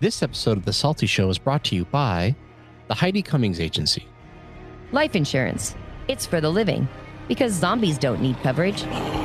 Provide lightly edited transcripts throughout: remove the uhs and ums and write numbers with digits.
This episode of The Salty Show is brought to you by the Heidi Cummings Agency. Life insurance. It's for the living. Because zombies don't need coverage.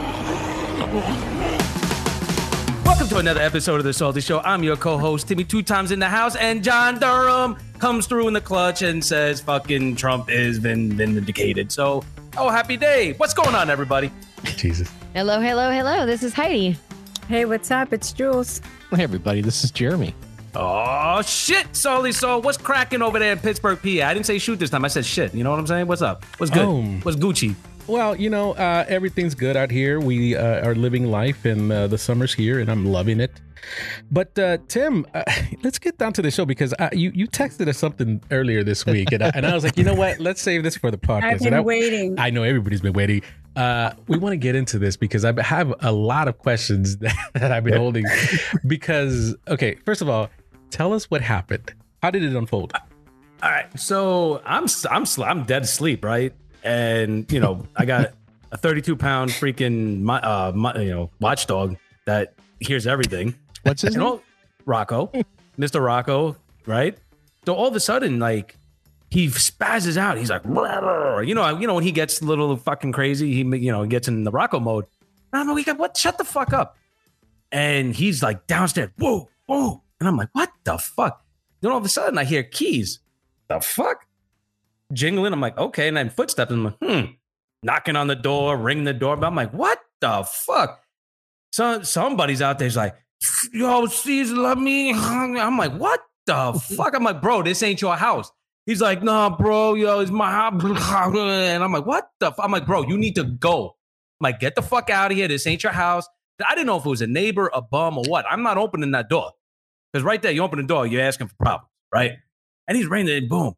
Welcome to another episode of The Salty Show. I'm your co-host, Timmy, 2 times in the house, and John Durham comes through in the clutch and says fucking Trump has been vindicated. So, happy day. What's going on, everybody? Jesus. Hello, hello, hello. This is Heidi. Hey, what's up? It's Jules. Hey, everybody. This is Jeremy. Oh, shit, Salty. So, what's cracking over there in Pittsburgh, PA? I didn't say shoot this time. I said shit. You know what I'm saying? What's up? What's good? What's Gucci? Well, you know, everything's good out here. We are living life, and the summer's here, and I'm loving it. But Tim, let's get down to the show because you texted us something earlier this week, and I was like, you know what? Let's save this for the podcast. I've been waiting. I know everybody's been waiting. We want to get into this because I have a lot of questions that I've been holding. Because, okay, first of all, tell us what happened. How did it unfold? All right, so I'm dead asleep, right? And you know, I got a 32-pound freaking watchdog that hears everything. What's his name? Rocco, Mr. Rocco, right? So all of a sudden, like, he spazzes out. He's like, you know, when he gets a little fucking crazy, he gets in the Rocco mode. And I'm like, what? Shut the fuck up! And he's like downstairs, whoa, whoa, and I'm like, what the fuck? Then all of a sudden, I hear keys. The fuck? Jingling. I'm like, okay. And then footsteps. And I'm like, knocking on the door, ringing the doorbell. I'm like, what the fuck? So somebody's out there's like, yo, Caesar, love me. I'm like, what the fuck? I'm like, bro, this ain't your house. He's like, nah, bro, yo, it's my house. And I'm like, what the fuck? I'm like, bro, you need to go. I'm like, get the fuck out of here. This ain't your house. I didn't know if it was a neighbor, a bum, or what. I'm not opening that door. Because right there, you open the door, you're asking for problems, right? And he's ringing it, boom.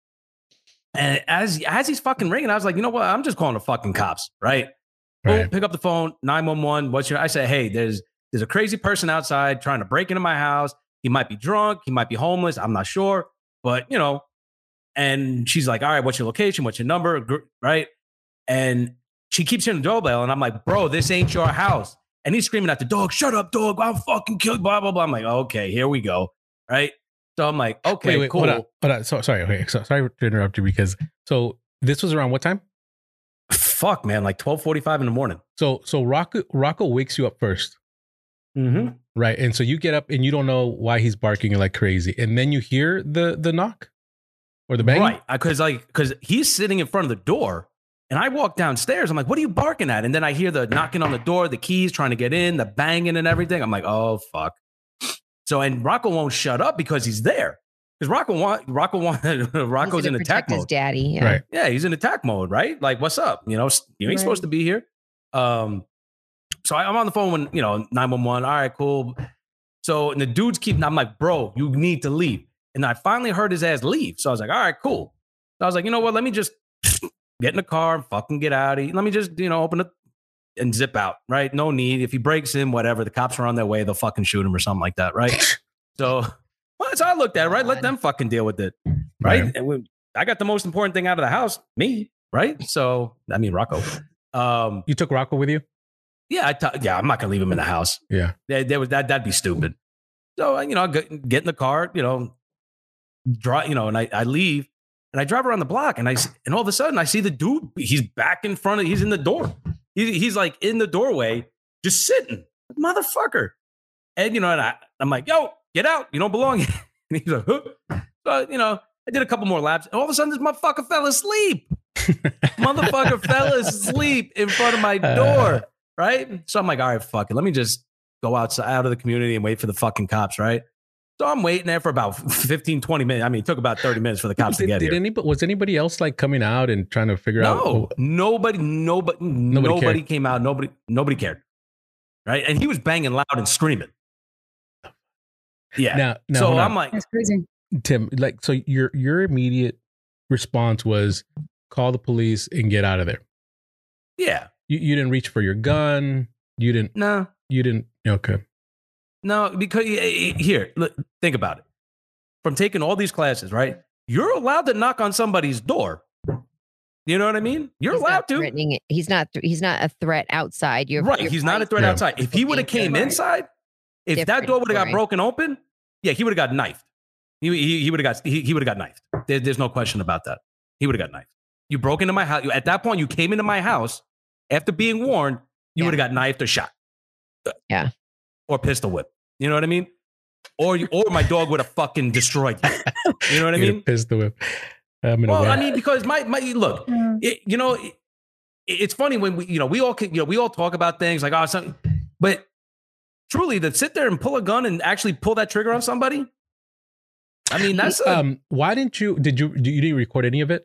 And as he's fucking ringing, I was like, you know what? I'm just calling the fucking cops, right? Boom, pick up the phone, 911. I said, hey, there's a crazy person outside trying to break into my house. He might be drunk. He might be homeless. I'm not sure. But, you know, and she's like, all right, what's your location? What's your number? Right? And she keeps hearing the doorbell. And I'm like, bro, this ain't your house. And he's screaming at the dog, shut up, dog. I'll fucking kill you, blah, blah, blah. I'm like, okay, here we go. Right? So I'm like, okay, wait, cool. Hold on. Sorry to interrupt you because this was around what time? Fuck, man, like 12:45 in the morning. So Rocco wakes you up first. Mm-hmm. Right. And so you get up and you don't know why he's barking like crazy. And then you hear the knock or the banging? Right. Because he's sitting in front of the door and I walk downstairs. I'm like, what are you barking at? And then I hear the knocking on the door, the keys trying to get in, the banging and everything. I'm like, oh, fuck. So, and Rocco won't shut up because he's there. Because Rocco's in attack mode. His daddy. Yeah. Right. Yeah, he's in attack mode, right? Like, what's up? You know, you ain't supposed to be here. So I'm on the phone when, 911. All right, cool. So, and the dudes I'm like, bro, you need to leave. And I finally heard his ass leave. So I was like, all right, cool. So I was like, you know what? Let me just get in the car and fucking get out of here. Let me just, open it and zip out, right? No need. If he breaks in, whatever, the cops are on their way, they'll fucking shoot him or something like that, right? So I looked at it, right? Let them fucking deal with it, right? And I got the most important thing out of the house, me, right? So, I mean, Rocco. You took Rocco with you? Yeah, I'm not gonna leave him in the house. Yeah, that'd be stupid. So, I get in the car, drive, and I leave and I drive around the block and all of a sudden I see the dude. He's back in front of. He's in the door. He's like in the doorway, just sitting, motherfucker. And and I'm like, yo, get out! You don't belong here. And he's like, huh? So I did a couple more laps, and all of a sudden this motherfucker fell asleep. Motherfucker fell asleep in front of my door. Right? So I'm like, all right, fuck it. Let me just go out of the community and wait for the fucking cops, right? So I'm waiting there for about 15, 20 minutes. I mean, it took about 30 minutes for the cops to get here. Was anybody else like coming out and trying to figure out? No, nobody came out. Nobody cared. Right? And he was banging loud and screaming. Yeah. Now so I'm like, that's crazy. Tim, like, so your immediate response was call the police and get out of there. Yeah. You didn't reach for your gun. You didn't. No. You didn't. Okay. No, because here, look, think about it. From taking all these classes, right? You're allowed to knock on somebody's door. You know what I mean? You're allowed to. He's not a threat outside. He's not a threat outside. If he would have came inside, if that door would have got broken open, yeah, he would have got knifed. He would have got knifed. There's no question about that. He would have got knifed. You broke into my house. At that point, you came into my house after being warned. You would have got knifed or shot. Yeah. Or pistol whip. You know what I mean? Or my dog would have fucking destroyed you. You know what I mean? Pistol whip. Well, I mean, because my look, it's funny when we all talk about things like something, but truly to sit there and pull a gun and actually pull that trigger on somebody. I mean, that's why didn't you didn't record any of it?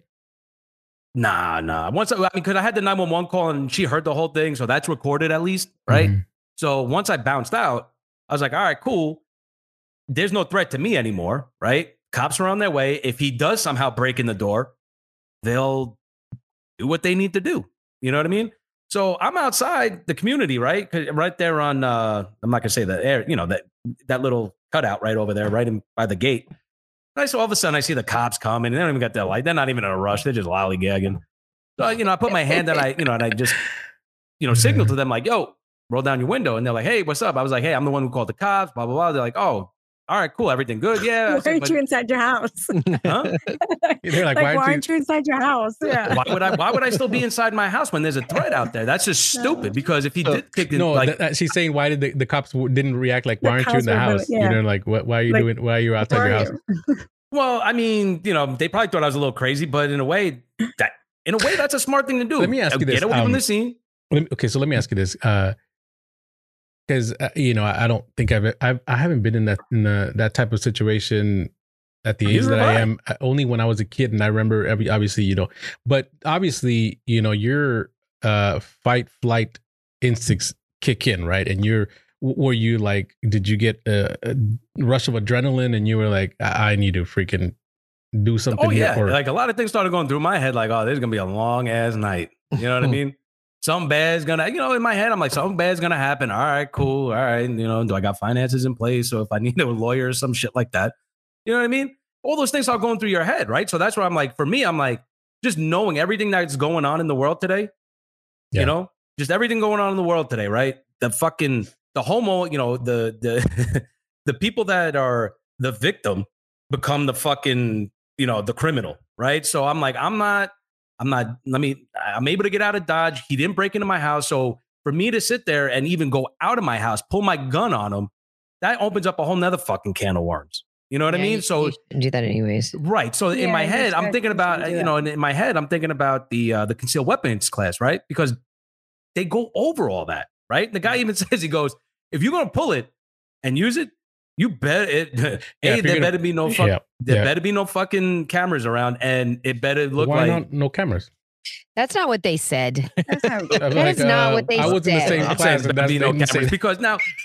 Nah. Because I had the 911 call and she heard the whole thing, so that's recorded at least, right? Mm-hmm. So once I bounced out, I was like, all right, cool. There's no threat to me anymore, right? Cops are on their way. If he does somehow break in the door, they'll do what they need to do. You know what I mean? So I'm outside the community, right? Right there on, I'm not gonna say the air, that little cutout right over there, right in by the gate. So all of a sudden I see the cops coming and they don't even got their light. They're not even in a rush. They're just lollygagging. So, I put my hand and I just, signal to them like, yo, roll down your window. And they're like, hey, what's up? I was like, hey, I'm the one who called the cops, blah, blah, blah. They're like, oh, all right, cool. Everything good. Yeah. Why aren't you inside your house? Huh? They're like, why aren't you inside your house? Yeah. Why would I still be inside my house when there's a threat out there? That's just stupid because if he did kick in, she's saying, why did the cops didn't react? Like, why aren't you in the house? Like, why are you doing? Why are you outside your house? Well, I mean, they probably thought I was a little crazy, but in a way, that's a smart thing to do. Let me ask you this. Get away from the scene. So let me ask you this. Because I don't think I haven't been in that type of situation at the age that I am. Only when I was a kid, and I remember obviously, but obviously, your fight flight instincts kick in, right? And were you like, did you get a rush of adrenaline, and you were like, I need to freaking do something? Oh yeah, like a lot of things started going through my head, like, oh, there's gonna be a long ass night. You know what I mean? Something bad's gonna, in my head, I'm like, something bad's gonna happen. All right, cool. All right. Do I got finances in place? So if I need a lawyer or some shit like that, you know what I mean? All those things are going through your head, right? So that's where I'm like, for me, I'm like, just knowing everything that's going on in the world today, just everything going on in the world today, right? The homo, the the people that are the victim become the fucking, the criminal, right? So I'm like, I'm able to get out of Dodge. He didn't break into my house. So for me to sit there and even go out of my house, pull my gun on him, that opens up a whole nother fucking can of worms. You know what I mean? So you do that anyways. Right. So in my head, I'm thinking about, in my head, I'm thinking about the concealed weapons class, right? Because they go over all that, right? The guy even says, he goes, if you're going to pull it and use it, you better there better be no better be no fucking cameras around, and it better look Why like not, no cameras. That's not what they said. That's not That is not what they I was in the said. same I'm class, saying and there that's be no insane. cameras because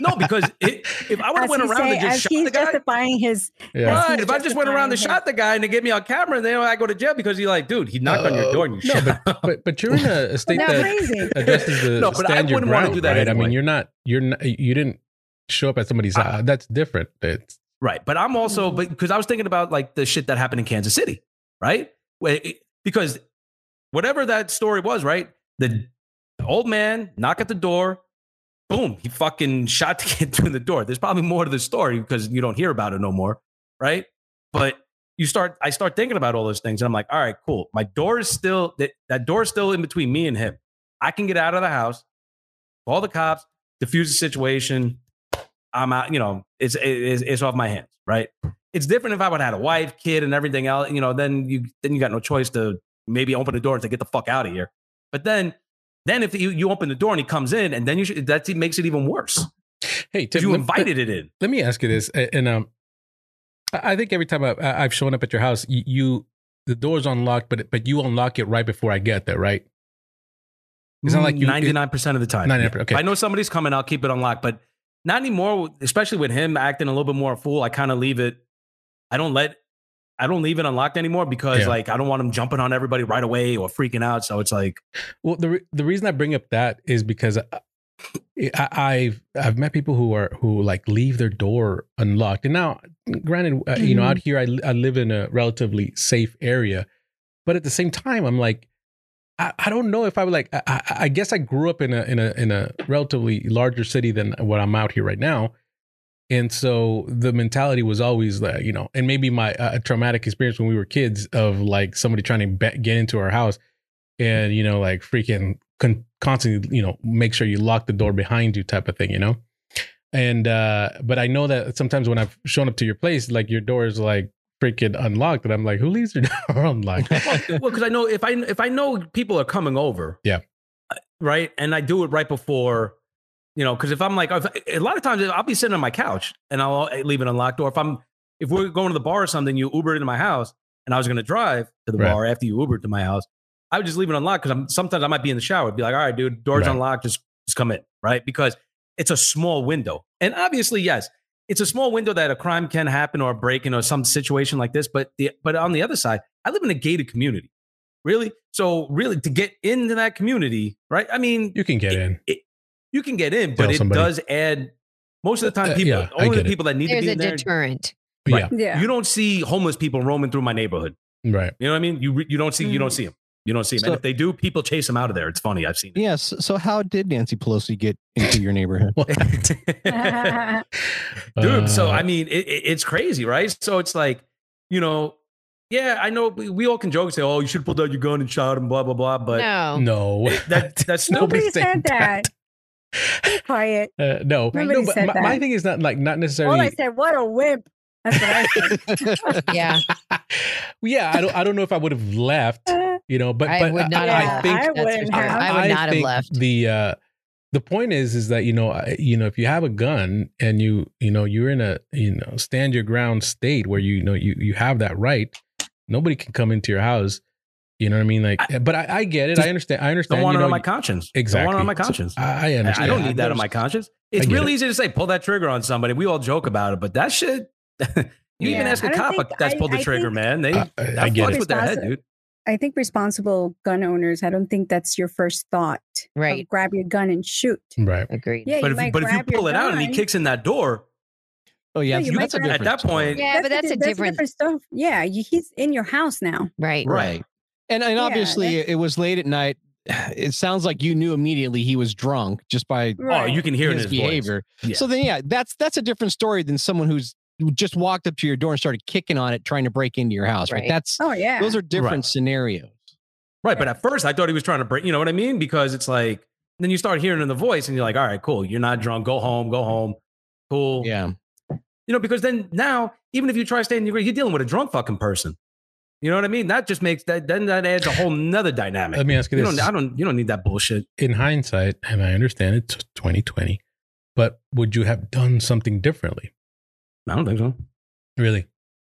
if I would have went around and just shot he's the guy, justifying his. right? If I just went around and shot the guy and they get me on camera, and then I go to jail because you're like, dude, he knocked on your door and you shot. But you're in a state Not that crazy. addresses the No, but I stand your wouldn't wanna ground, do that right? I mean, anyway. you didn't show up at somebody's house. That's different. It's Right. But I'm also, because I was thinking about like the shit that happened in Kansas City, right? Because whatever that story was, right? The old man knock at the door, boom, he fucking shot the kid through the door. There's probably more to the story because you don't hear about it no more, right? But I start thinking about all those things and I'm like, all right, cool. My door is still, that door is still in between me and him. I can get out of the house, call the cops, diffuse the situation. I'm out, it's off my hands, right? It's different if I would have had a wife, kid, and everything else, then you got no choice to maybe open the door and say, get the fuck out of here. But then if you open the door and he comes in, and then that makes it even worse. Hey, Tim, you invited it in. Let me ask you this, and I think every time I've shown up at your house, the door's unlocked, but you unlock it right before I get there, right? It's not like 99% of the time. 99%, okay. If I know somebody's coming, I'll keep it unlocked, but not anymore, especially with him acting a little bit more a fool. I kind of leave it. I don't leave it unlocked anymore because I don't want him jumping on everybody right away or freaking out. So it's like, well, the reason I bring up that is because I've met people who like leave their door unlocked. And now, granted, out here I live in a relatively safe area, but at the same time, I'm like, I don't know if I would like. I guess I grew up in a relatively larger city than what I'm out here right now. And so the mentality was always that, you know, and maybe my traumatic experience when we were kids of like somebody trying to get into our house and, you know, like freaking constantly, you know, make sure you lock the door behind you type of thing, you know? And, but I know that sometimes when I've shown up to your place, like your door is like freaking unlocked. And I'm like, who leaves their door unlocked? Well, because I know if I know people are coming over. Yeah. Right. And I do it right before, you know, because if I'm like, a lot of times I'll be sitting on my couch and I'll leave an unlocked door. If we're going to the bar or something, you Uber into my house and I was going to drive to the bar after you Ubered to my house, I would just leave it unlocked because sometimes I might be in the shower. I'd be like, all right, dude, door's unlocked. Just come in. Right. Because it's a small window. And obviously, yes, it's a small window that a crime can happen or a break-in or some situation like this. But on the other side, I live in a gated community. Really? So really to get into that community, right? I mean, you can get in. You can get in, but it does add most of the time people only the people that need to be in there. There's a deterrent. Right. Yeah. You don't see homeless people roaming through my neighborhood. Right. You know what I mean? You don't see them. You don't see them. And if they do, people chase them out of there. It's funny. I've seen it. Yes. So how did Nancy Pelosi get into your neighborhood? Dude, so I mean, it's crazy, right? So it's like, you know, yeah, I know we all can joke and say, oh, you should have pulled out your gun and shot him, blah, blah, blah. But no. That's nobody said that. Be quiet. No. Nobody said that. My thing is not necessarily. All I said, what a wimp. That's what I said. Yeah. Yeah, I don't know if I would have left, you know, but I would not have. think I would not have left. The point is that, you know, if you have a gun and you're in a, stand your ground state where, you have that right, nobody can come into your house. You know what I mean? Like, but I get it. I understand. Don't want it on my conscience. Exactly. Don't want it on my conscience. I understand. I don't need that on my conscience. It's real easy to say, pull that trigger on somebody. We all joke about it, but that shit, you even ask a cop that's pulled the trigger, man. I get it with their head, dude. I think responsible gun owners, I don't think that's your first thought. Right. Grab your gun and shoot. Right. Agreed. Yeah, but if you pull it out and he kicks in that door. Oh, yeah. That's at that point. Yeah, but that's a different stuff. Yeah. He's in your house now. Right. Right. And obviously it was late at night. It sounds like you knew immediately he was drunk just by you can hear his behavior. Yeah. So then, that's a different story than someone who's just walked up to your door and started kicking on it, trying to break into your house. Right. Those are different scenarios. Right. But at first I thought he was trying to break, you know what I mean? Because it's like, then you start hearing in the voice and you're like, all right, cool. You're not drunk. Go home. Cool. Yeah. You know, because then now, even if you try staying in your grade, you're dealing with a drunk fucking person. You know what I mean? That just makes that adds a whole nother dynamic. Let me ask you this. You don't need that bullshit. In hindsight, and I understand it's 2020, but would you have done something differently? I don't think so. Really?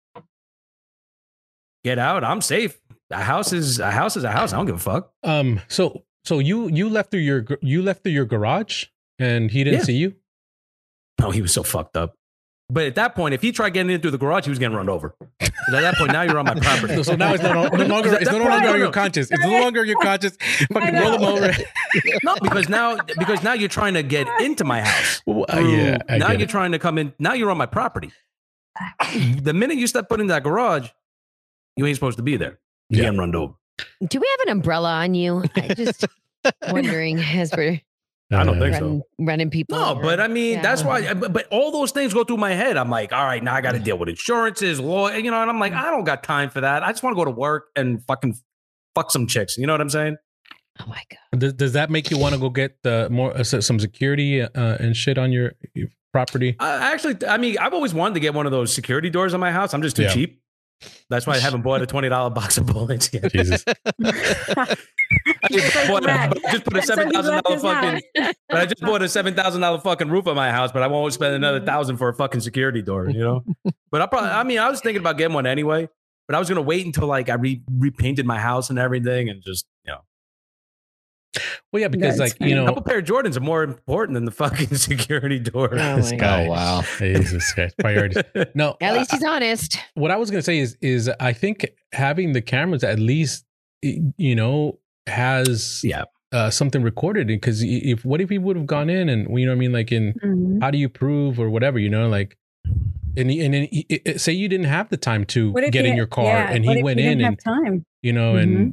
Get out. I'm safe. A house is a house. I don't give a fuck. So you left through your garage and he didn't see you? Oh, he was so fucked up. But at that point, if he tried getting in through the garage, he was getting run over. At that point, now you're on my property. So now it's no longer on your conscience. It's no longer on your conscience. Fucking roll him over. No, because now you're trying to get into my house. Now you're trying to come in. Now you're on my property. The minute you step foot in that garage, you ain't supposed to be there. You're getting run over. Do we have an umbrella on you? I just wondering as we're I don't think so. Running people. No, over. but I mean, that's why. But all those things go through my head. I'm like, all right, now I got to deal with insurances, law, and I'm like, I don't got time for that. I just want to go to work and fucking fuck some chicks. You know what I'm saying? Oh my God. Does that make you want to go get more some security and shit on your property? I've always wanted to get one of those security doors on my house. I'm just too cheap. That's why I haven't bought a $20 box of bullets yet. Jesus. I just put a $7,000 fucking. But I just bought a $7,000 fucking roof on my house. But I won't spend another $1,000 for a fucking security door. But I was thinking about getting one anyway. But I was gonna wait until like I repainted my house and everything, and just Well, yeah, because a couple pair of Jordans are more important than the fucking security door. Oh, this guy, wow, Jesus Christ, priorities. No, at least he's honest. What I was going to say is I think having the cameras at least has something recorded, because what if he would have gone in and how do you prove or whatever, like. And then say you didn't have the time to get in your car, and he went in and time, and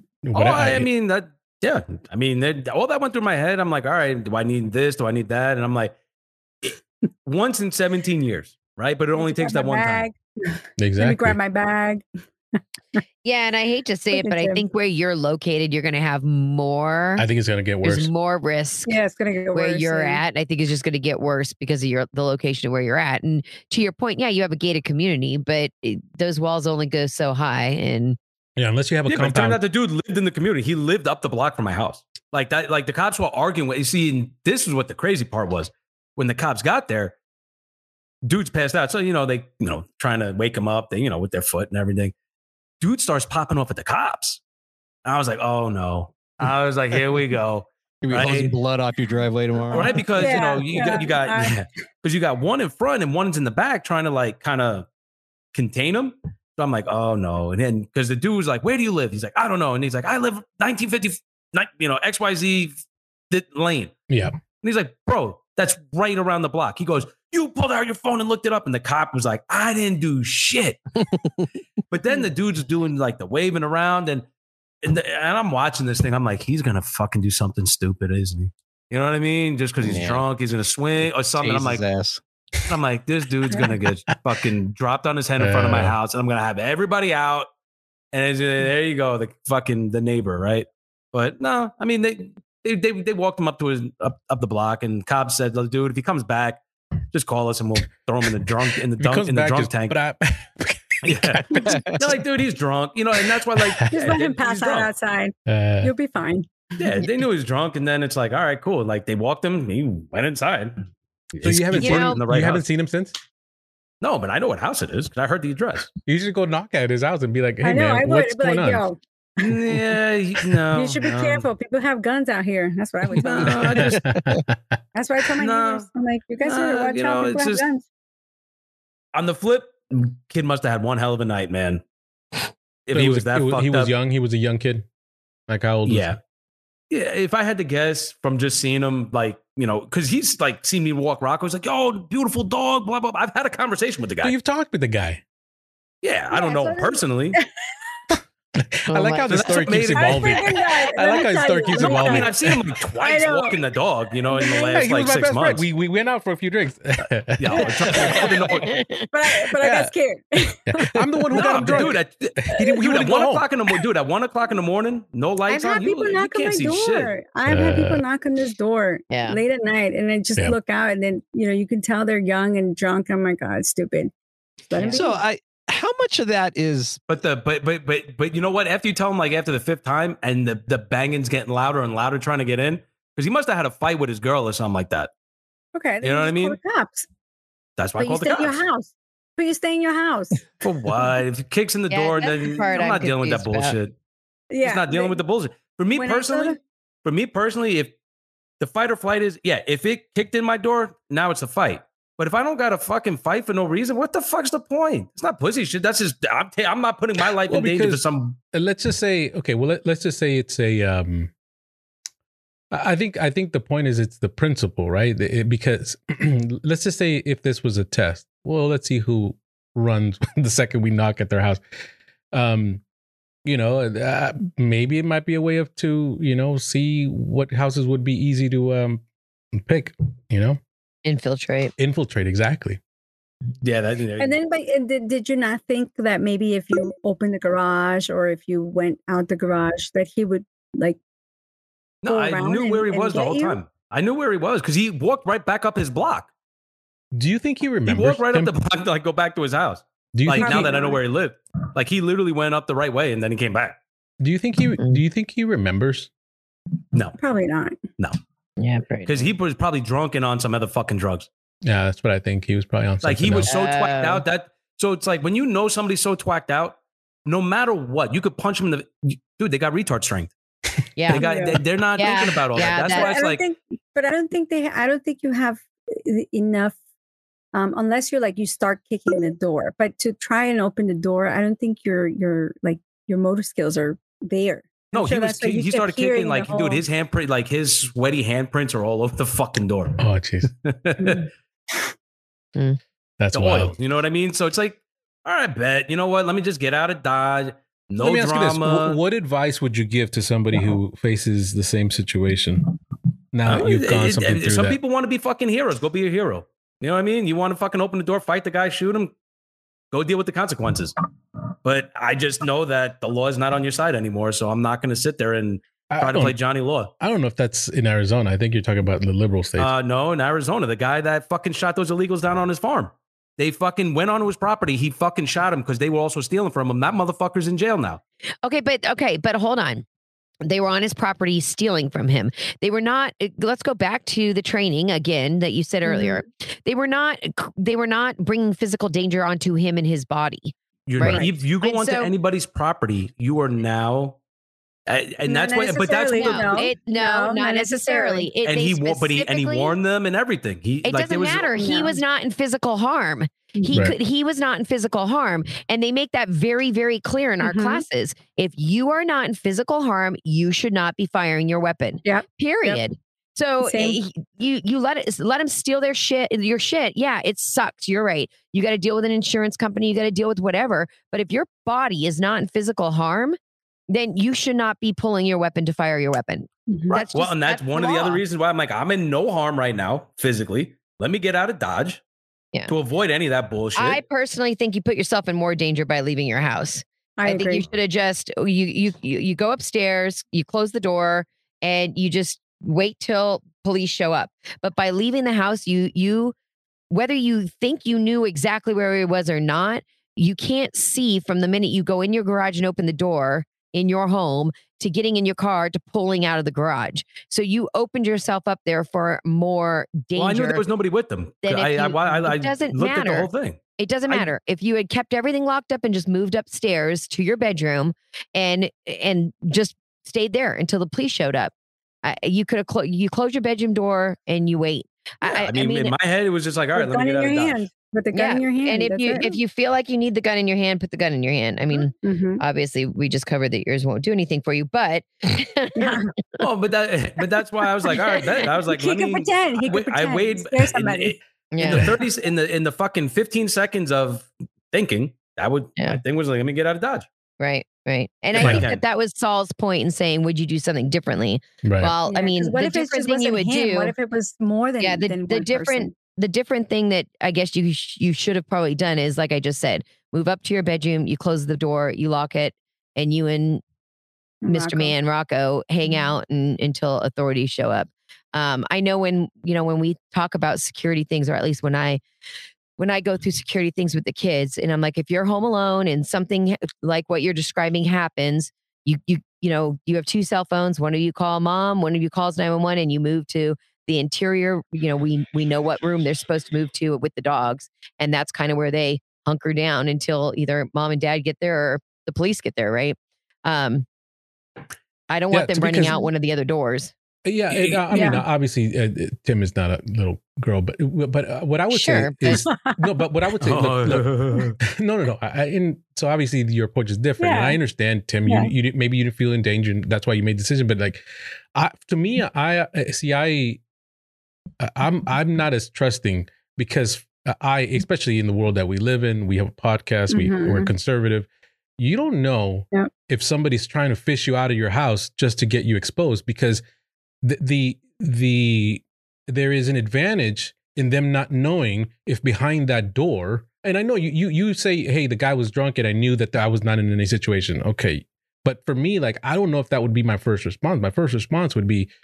all that went through my head. I'm like, all right, do I need this? Do I need that? And I'm like, once in 17 years, right? But it only takes that one time. Exactly. Let me grab my bag. Yeah, and I hate to say it, but I think where you're located, you're going to have more. I think it's going to get worse. There's more risk. Yeah, it's going to get worse. Where you're at, I think it's just going to get worse because of the location of where you're at. And to your point, yeah, you have a gated community, but those walls only go so high. And yeah, unless you have a compound. But it turned out the dude lived in the community. He lived up the block from my house. Like that. Like the cops were arguing. You see, and this is what the crazy part was. When the cops got there, dude's passed out. So they trying to wake him up. They with their foot and everything. Dude starts popping off at the cops. And I was like, oh no. I was like, here we go. You'll be hosing blood off your driveway tomorrow. Right? Because you got one in front and one's in the back trying to kind of contain him. So I'm like, oh no. And then because the dude was like, where do you live? He's like, I don't know. And he's like, I live 1950, XYZ lane. Yeah. And he's like, bro, that's right around the block. He goes, you pulled out your phone and looked it up. And the cop was like, I didn't do shit. But then the dude's doing the waving around and I'm watching this thing. I'm like, he's going to fucking do something stupid, isn't he? You know what I mean? Just because he's drunk, he's going to swing or something. I'm like, this dude's going to get fucking dropped on his head in front of my house. And I'm going to have everybody out. And there you go. The neighbor. Right. But no, I mean, they walked him up to up the block and Cobb said, dude, if he comes back, just call us and we'll throw him in the drunk tank. Yeah. They're dude, he's drunk, and that's why just let him pass out outside. You'll be fine. Yeah, they knew he was drunk, and then it's all right, cool. They walked him, he went inside. So you haven't seen him since? No, but I know what house it is because I heard the address. You should go knock at his house and be like, hey, what's going on? Yo. Yeah, no. You should be careful. People have guns out here. That's what I would tell you. That's why I tell my neighbors. I'm like, you guys are watch out. People have guns. On the flip, kid must have had one hell of a night, man. If he was that fucked up. He was young. He was a young kid. Like how old was he? Yeah. If I had to guess from just seeing him, because he's seen me walk Rocco. He's like, yo, beautiful dog, blah, blah, blah. I've had a conversation with the guy. So you've talked with the guy. Yeah, I don't know him personally. I like how the story keeps evolving. I like how the story keeps evolving. I mean, I've seen him twice walking the dog, in the last 6 months. We went out for a few drinks. But I got scared. I'm the one who got him drunk. Dude, at 1 o'clock in the morning. Dude, at 1 o'clock in the morning, no lights on. You can't see shit. I've had people knock on this door late at night, and I just look out, and then you can tell they're young and drunk. I'm like, God, stupid. So how much of that is? But you know what? After you tell him after the 5th time and the banging's getting louder and louder trying to get in, because he must have had a fight with his girl or something like that. Okay, you know what I mean? Call the cops. That's why I called the cops. But you stay in your house. For what? If he kicks in the door, then I'm not dealing with that bullshit. Yeah, he's not dealing with the bullshit. For me personally, if the fight or flight is if it kicked in my door, now it's a fight. But if I don't got to fucking fight for no reason, what the fuck's the point? It's not pussy shit. That's just I'm not putting my life in danger for some. Let's just say let's just say it's a. I think the point is it's the principle, right? Because let's just say if this was a test, well, let's see who runs the second we knock at their house. Maybe it might be a way to see what houses would be easy to pick. Infiltrate, exactly. Yeah, and then, did you not think that maybe if you opened the garage or if you went out the garage that he would No, I knew where he was the whole time. I knew where he was because he walked right back up his block. Do you think he remembers? He walked right up the block to go back to his house. Do you think now that I know where he lived, he literally went up the right way and then he came back. Do you think he remembers? No, probably not. No. Yeah, because he was probably drunk and on some other fucking drugs. Yeah, that's what I think. He was probably on. He was so twacked out so it's when somebody's so twacked out, no matter what, you could punch them in the dude. They got retard strength. Yeah, they're not thinking about all that. That's why it's but I don't think you have enough. Unless you start kicking the door, but to try and open the door, I don't think your motor skills are there. No, he started kicking dude, his handprint, his sweaty handprints are all over the fucking door. Oh, jeez. That's wild. Oil, you know what I mean? So it's all right, bet. You know what? Let me just get out of Dodge. No Let me drama. Ask you this. What advice would you give to somebody who faces the same situation? Now that you've gone something through Some people want to be fucking heroes. Go be a hero. You know what I mean? You want to fucking open the door, fight the guy, shoot him, go deal with the consequences. But I just know that the law is not on your side anymore, so I'm not going to sit there and try to play Johnny Law. I don't know if that's in Arizona. I think you're talking about the liberal states. No, in Arizona, the guy that fucking shot those illegals down on his farm. They fucking went onto his property. He fucking shot him because they were also stealing from him. That motherfucker's in jail now. Okay, but hold on. They were on his property stealing from him. They were not. Let's go back to the training again that you said earlier. They were not bringing physical danger onto him and his body. Right? If you go onto anybody's property, you are now. And that's why, but that's not necessarily. And he warned them and everything. It doesn't matter. He was not in physical harm. He was not in physical harm, and they make that very, very clear in our classes. If you are not in physical harm, you should not be firing your weapon. Yeah. Period. Yep. So you let him steal your shit. Yeah, it sucks. You're right. You got to deal with an insurance company. You got to deal with whatever. But if your body is not in physical harm, then you should not be pulling your weapon to fire your weapon. Right. That's one of the other reasons why I'm like, I'm in no harm right now physically. Let me get out of Dodge to avoid any of that bullshit. I personally think you put yourself in more danger by leaving your house. I think you should have just you go upstairs, you close the door, and you just wait till police show up. But by leaving the house, you whether you think you knew exactly where he was or not, you can't see from the minute you go in your garage and open the door in your home to getting in your car to pulling out of the garage. So you opened yourself up there for more danger. Well, I knew there was nobody with them. It doesn't matter. At the whole thing. It doesn't matter. If you had kept everything locked up and just moved upstairs to your bedroom and just stayed there until the police showed up, you could have you close your bedroom door and you wait. Yeah, I mean, in my head, it was just like, all right, let me get out of Dodge. With the gun in your hand. And if you feel like you need the gun in your hand, put the gun in your hand. I mean, obviously, we just covered that yours won't do anything for you, but oh, but that's why I was like, all right, I was like, he could pretend. I weighed in the 30s in the fucking 15 seconds of thinking. I think was like, let me get out of Dodge. Right. And I think that was Saul's point in saying, would you do something differently? Right. Well, I mean, what the if different thing you would do. What if it was more than the different thing that I guess you should have probably done is, like I just said, move up to your bedroom, you close the door, you lock it, and you and Mr. Rocco hang out until authorities show up. I know when we talk about security things, or at least when I go through security things with the kids, and I'm like, if you're home alone and something like what you're describing happens, you have 2 cell phones. One of you call mom, one of you calls 911, and you move to the interior. We know what room they're supposed to move to with the dogs, and that's kind of where they hunker down until either mom and dad get there or the police get there. Right. I don't want them running out one of the other doors. Yeah, I mean, obviously, Tim is not a little girl, but what I would say is no. But what I would say, look, no. So obviously, your approach is different, and I understand, Tim. You maybe you didn't feel in danger, and that's why you made the decision. But like, I'm not as trusting because especially in the world that we live in, we have a podcast, we're conservative. You don't know if somebody's trying to fish you out of your house just to get you exposed, because there is an advantage in them not knowing if behind that door. And I know you say, hey, the guy was drunk and I knew that I was not in any situation. Okay. But for me, like, I don't know if that would be my first response. My first response would be,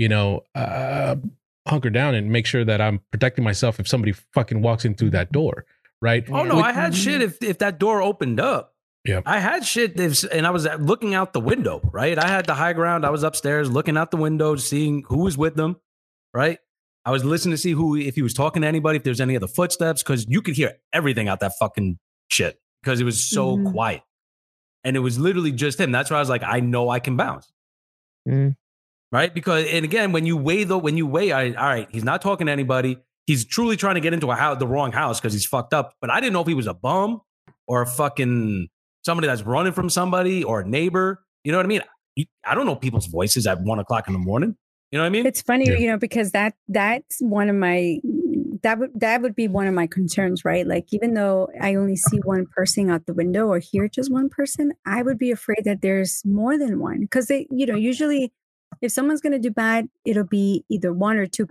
hunker down and make sure that I'm protecting myself if somebody fucking walks in through that door. Right. Oh no, I had shit if that door opened up. Yeah, I had shit, and I was looking out the window, right? I had the high ground. I was upstairs looking out the window, seeing who was with them, right? I was listening to see if he was talking to anybody, if there's any other footsteps, because you could hear everything out that fucking shit because it was so quiet. And it was literally just him. That's why I was like, I know I can bounce. Right? Because, and again, when you weigh, all right, he's not talking to anybody. He's truly trying to get into the wrong house because he's fucked up. But I didn't know if he was a bum or a fucking somebody that's running from somebody or a neighbor. You know what I mean? I don't know people's voices at 1 o'clock in the morning. You know what I mean? It's funny, because that's one of my, that would be one of my concerns, right? Like, even though I only see one person out the window or hear just one person, I would be afraid that there's more than one. Because they, usually if someone's going to do bad, it'll be either 1 or 2 people.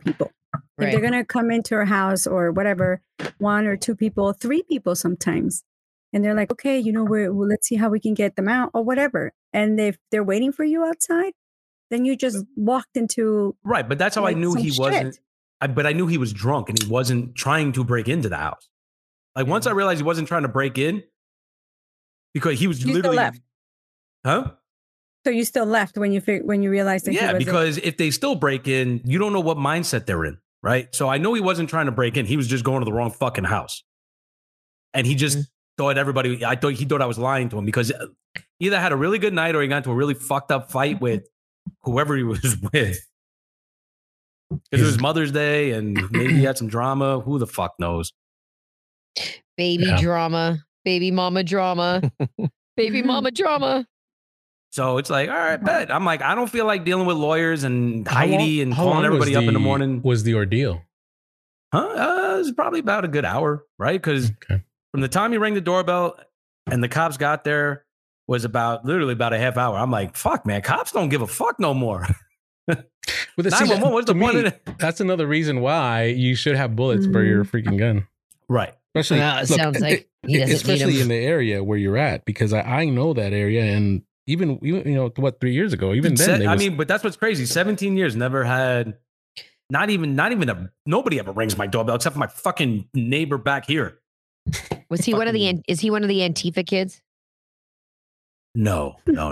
If they're going to come into our house or whatever, 1 or 2 people, 3 people sometimes. And they're like, okay, let's see how we can get them out or whatever. And if they're waiting for you outside, then you just walked into. Right. But that's how I knew he wasn't. But I knew he was drunk and he wasn't trying to break into the house. Like once I realized he wasn't trying to break in, because he was literally. Still left. Huh? So you still left when you realized that. Yeah, because if they still break in, you don't know what mindset they're in, right? So I know he wasn't trying to break in. He was just going to the wrong fucking house, and he just thought everybody. He thought I was lying to him because he either had a really good night or he got into a really fucked up fight with whoever he was with. Because it was Mother's Day and maybe he had some drama. Who the fuck knows? Baby drama, baby mama drama, baby mama drama. So it's like, all right, bet. I'm like, I don't feel like dealing with lawyers and Heidi and calling everybody up in the morning. Was the ordeal? Huh? It was probably about a good hour, right? Because from the time he rang the doorbell and the cops got there was literally about a half hour. I'm like, fuck, man, cops don't give a fuck no more. With the 911, what's the point of it? That's another reason why you should have bullets for your freaking gun. Right. Especially, sounds like he doesn't especially need in the area where you're at, because I know that area, and even 3 years ago, even then, but that's what's crazy. 17 years, never had, not even nobody ever rings my doorbell except for my fucking neighbor back here. Was he is he one of the Antifa kids? No.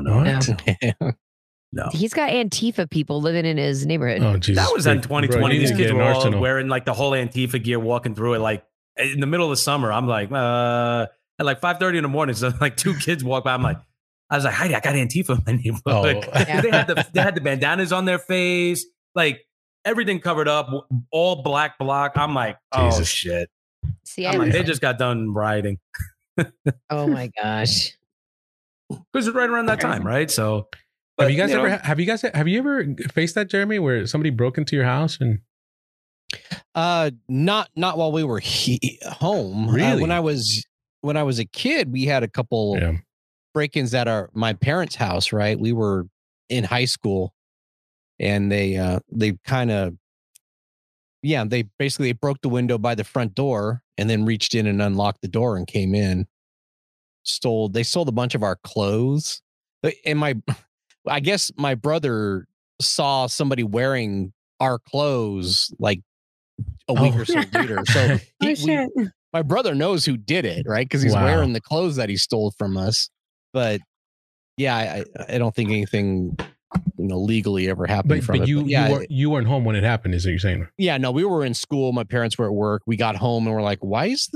No. He's got Antifa people living in his neighborhood. Oh, Jesus. That was in 2020. These kids were all wearing like the whole Antifa gear, walking through it like in the middle of the summer. I'm like, at like 5:30 in the morning, so like 2 kids walk by. I was like, Heidi, I got Antifa in my neighborhood. They had the bandanas on their face, like everything covered up, all black block. I'm like, oh shit. See, they just got done rioting. Oh my gosh. Because it's right around that time, right? So. But have you ever faced that, Jeremy, where somebody broke into your house and not while we were home. Really? When I was a kid, we had a couple break-ins at my parents' house, right? We were in high school and they basically broke the window by the front door and then reached in and unlocked the door and came in. They stole a bunch of our clothes. And I guess my brother saw somebody wearing our clothes like a week or so later. So my brother knows who did it, right? Because he's wearing the clothes that he stole from us. But yeah, I don't think anything legally ever happened from it. You weren't home when it happened, is what you're saying? Yeah, no, we were in school. My parents were at work. We got home and we're like, why is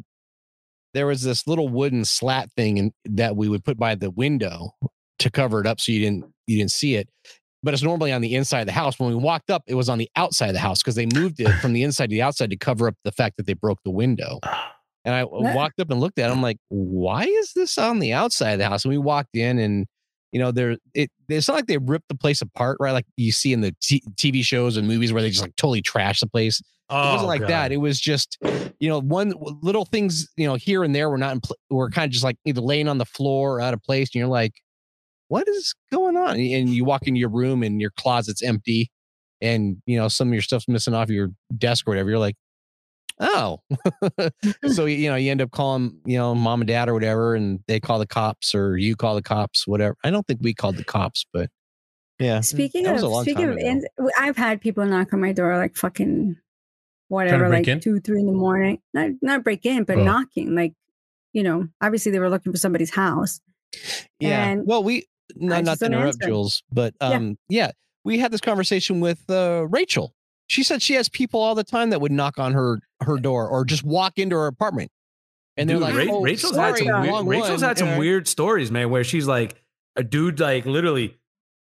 there was this little wooden slat thing that we would put by the window to cover it up so you didn't see it, but it's normally on the inside of the house. When we walked up, it was on the outside of the house because they moved it from the inside to the outside to cover up the fact that they broke the window. And I walked up and looked at it. I'm like, why is this on the outside of the house? And we walked in and it's not like they ripped the place apart, right? Like you see in the TV shows and movies where they just like totally trash the place. It wasn't like that. It was just, one little things, here and there were kind of just like either laying on the floor or out of place. And you're like, what is going on? And you walk into your room and your closet's empty and, some of your stuff's missing off your desk or whatever. You're like, oh. So, you end up calling, mom and dad or whatever, and they call the cops or you call the cops, whatever. I don't think we called the cops, but yeah. Speaking of, I've had people knock on my door like fucking whatever, like 2, 3 in the morning. Not break in, but knocking. Like, obviously they were looking for somebody's house. Yeah. And well, not to interrupt, Jules, but we had this conversation with Rachel. She said she has people all the time that would knock on her door or just walk into her apartment. And they're like, Rachel's had some weird stories, man, where she's like, a dude like literally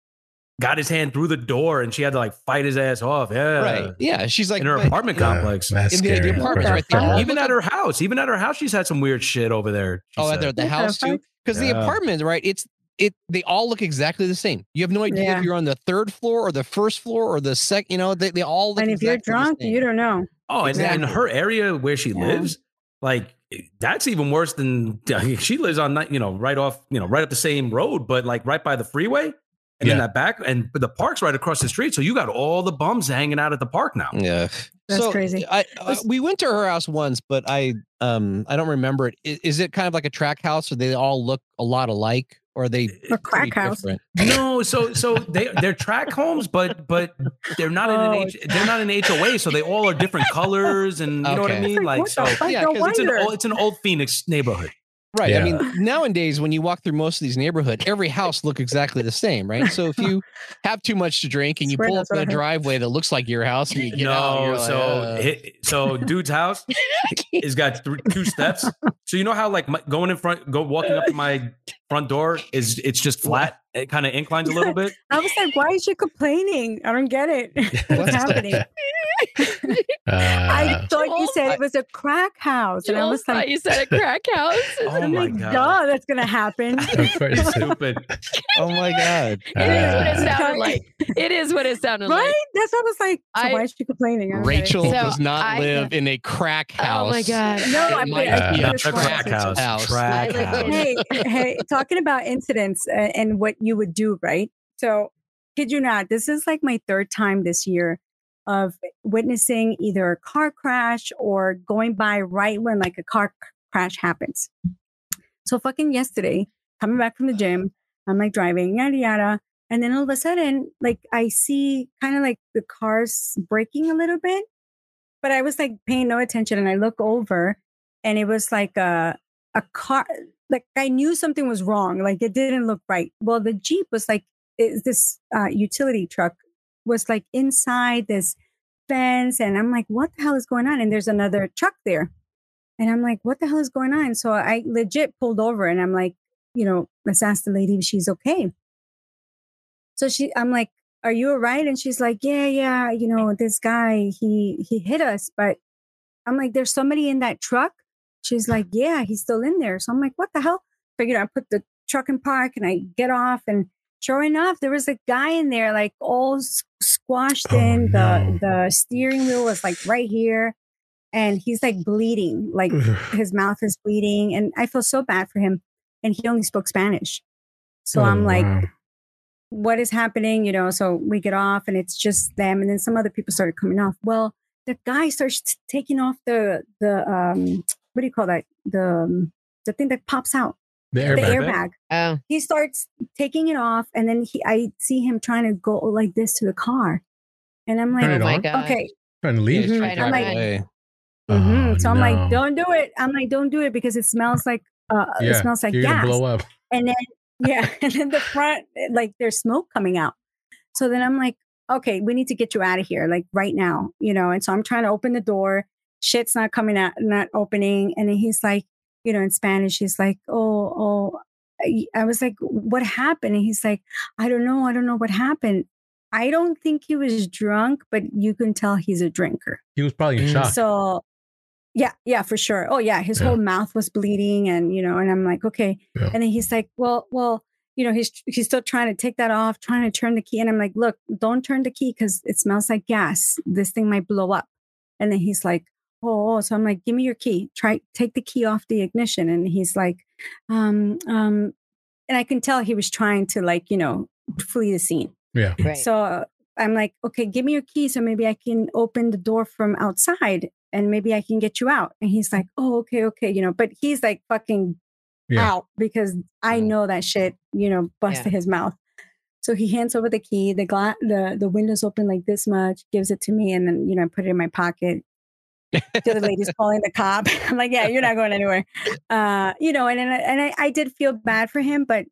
got his hand through the door and she had to like fight his ass off. Yeah. Right. Yeah. She's like in her apartment complex. In the apartment right there. Even at her house, she's had some weird shit over there. At the house too? Because the apartment, right? They all look exactly the same. You have no idea if you're on the 3rd floor or the 1st floor or the second, they all look. And if you're drunk, you don't know. Oh, and her area where she lives, like that's even worse than she lives on, right off, right up the same road, but like right by the freeway. And then that back, and the park's right across the street. So you got all the bums hanging out at the park now. Yeah. That's crazy. We went to her house once, but I don't remember it. Is it kind of like a track house, or they all look a lot alike, or are they a crack house? Different? No, so they're track homes, but they're not they're not in HOA, so they all are different colors, and you know what I mean. Like so, yeah, because it's an old Phoenix neighborhood. Right. Yeah. I mean, nowadays, when you walk through most of these neighborhoods, every house looks exactly the same, right? So if you have too much to drink and you pull up in a driveway that looks like your house and you get out, and you're so dude's house has got 2 steps. So you know how like walking up to my front door it's just flat. It kind of inclines a little bit. I was like, why is she complaining? I don't get it. What's happening? I thought you said it was a crack house. And I was like, you said a crack house. Oh my God. Duh, that's going to happen. That's very Stupid. oh my God. It is what it sounded like. It is what it sounded like. Right? That's what I was like. So why is she complaining? Rachel does not live in a crack house. Oh my God. No, I'm Crack house. Crack house. Hey, talking about incidents and what you would do, right? So, kid you not, this is like my 3rd time this year of witnessing either a car crash or going by right when like a car crash happens. So fucking yesterday, coming back from the gym, I'm like driving, yada, yada. And then all of a sudden, like I see kind of like the cars braking a little bit, but I was like paying no attention. And I look over and it was like a car, like I knew something was wrong. Like it didn't look right. Well, the Jeep was like, this utility truck was like inside this fence. And I'm like, what the hell is going on? And there's another truck there. And I'm like, what the hell is going on? So I legit pulled over and I'm like, let's ask the lady if she's okay. So I'm like, are you all right? And she's like, yeah. This guy, he hit us. But I'm like, there's somebody in that truck. She's like, yeah, he's still in there. So I'm like, what the hell? Figured I put the truck in park and I get off, and sure enough, there was a guy in there, like all squashed in. No. The steering wheel was like right here, and he's like bleeding, like his mouth is bleeding, and I feel so bad for him. And he only spoke Spanish, so I'm like, what is happening? So we get off, and it's just them, and then some other people started coming off. Well, the guy starts taking off the what do you call that? The thing that pops out. The airbag. Oh. He starts taking it off, and then I see him trying to go like this to the car, and I'm like, oh my God. Okay, trying to leave. I'm like, so I'm like, don't do it. I'm like, don't do it because it smells like it smells like you're gas. Gonna blow up. And then and then the front, like there's smoke coming out. So then I'm like, okay, we need to get you out of here, like right now, And so I'm trying to open the door. Shit's not coming out, not opening. And then he's like, in Spanish, he's like, oh, I was like, what happened? And he's like, I don't know what happened. I don't think he was drunk, but you can tell he's a drinker. He was probably in shock. So yeah, for sure. Oh yeah. His whole mouth was bleeding, and, and I'm like, okay. Yeah. And then he's like, well, he's still trying to take that off, trying to turn the key. And I'm like, look, don't turn the key because it smells like gas. This thing might blow up. And then he's like, oh, so I'm like, give me your key. Take the key off the ignition. And he's like, and I can tell he was trying to flee the scene. Yeah. Right. So I'm like, okay, give me your key. So maybe I can open the door from outside and maybe I can get you out. And he's like, oh, okay. But he's like fucking out because I know that shit, busted his mouth. So he hands over the key, the window's open like this much, gives it to me. And then, I put it in my pocket. The other lady's calling the cop. I'm like, yeah, you're not going anywhere. And I did feel bad for him, but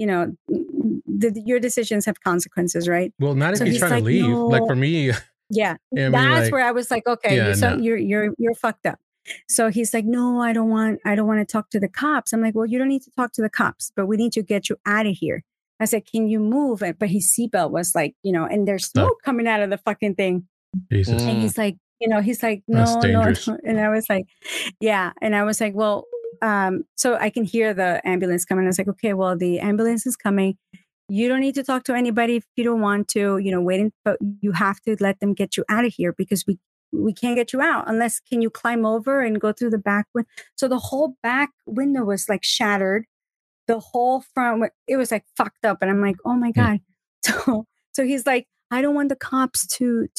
your decisions have consequences, right? Well, not if he's trying to leave. No. Like for me, that's where I was like, okay, you're fucked up. So he's like, no, I don't want to talk to the cops. I'm like, well, you don't need to talk to the cops, but we need to get you out of here. I said, can you move? But his seatbelt was like, and there's smoke coming out of the fucking thing. Jesus. And he's like, no. And I was like, yeah. And I was like, well, so I can hear the ambulance coming. I was like, okay, well, the ambulance is coming. You don't need to talk to anybody if you don't want to, but you have to let them get you out of here because we can't get you out unless can you climb over and go through the back window. So the whole back window was like shattered. The whole front, it was like fucked up. And I'm like, oh my God. So he's like, I don't want the cops to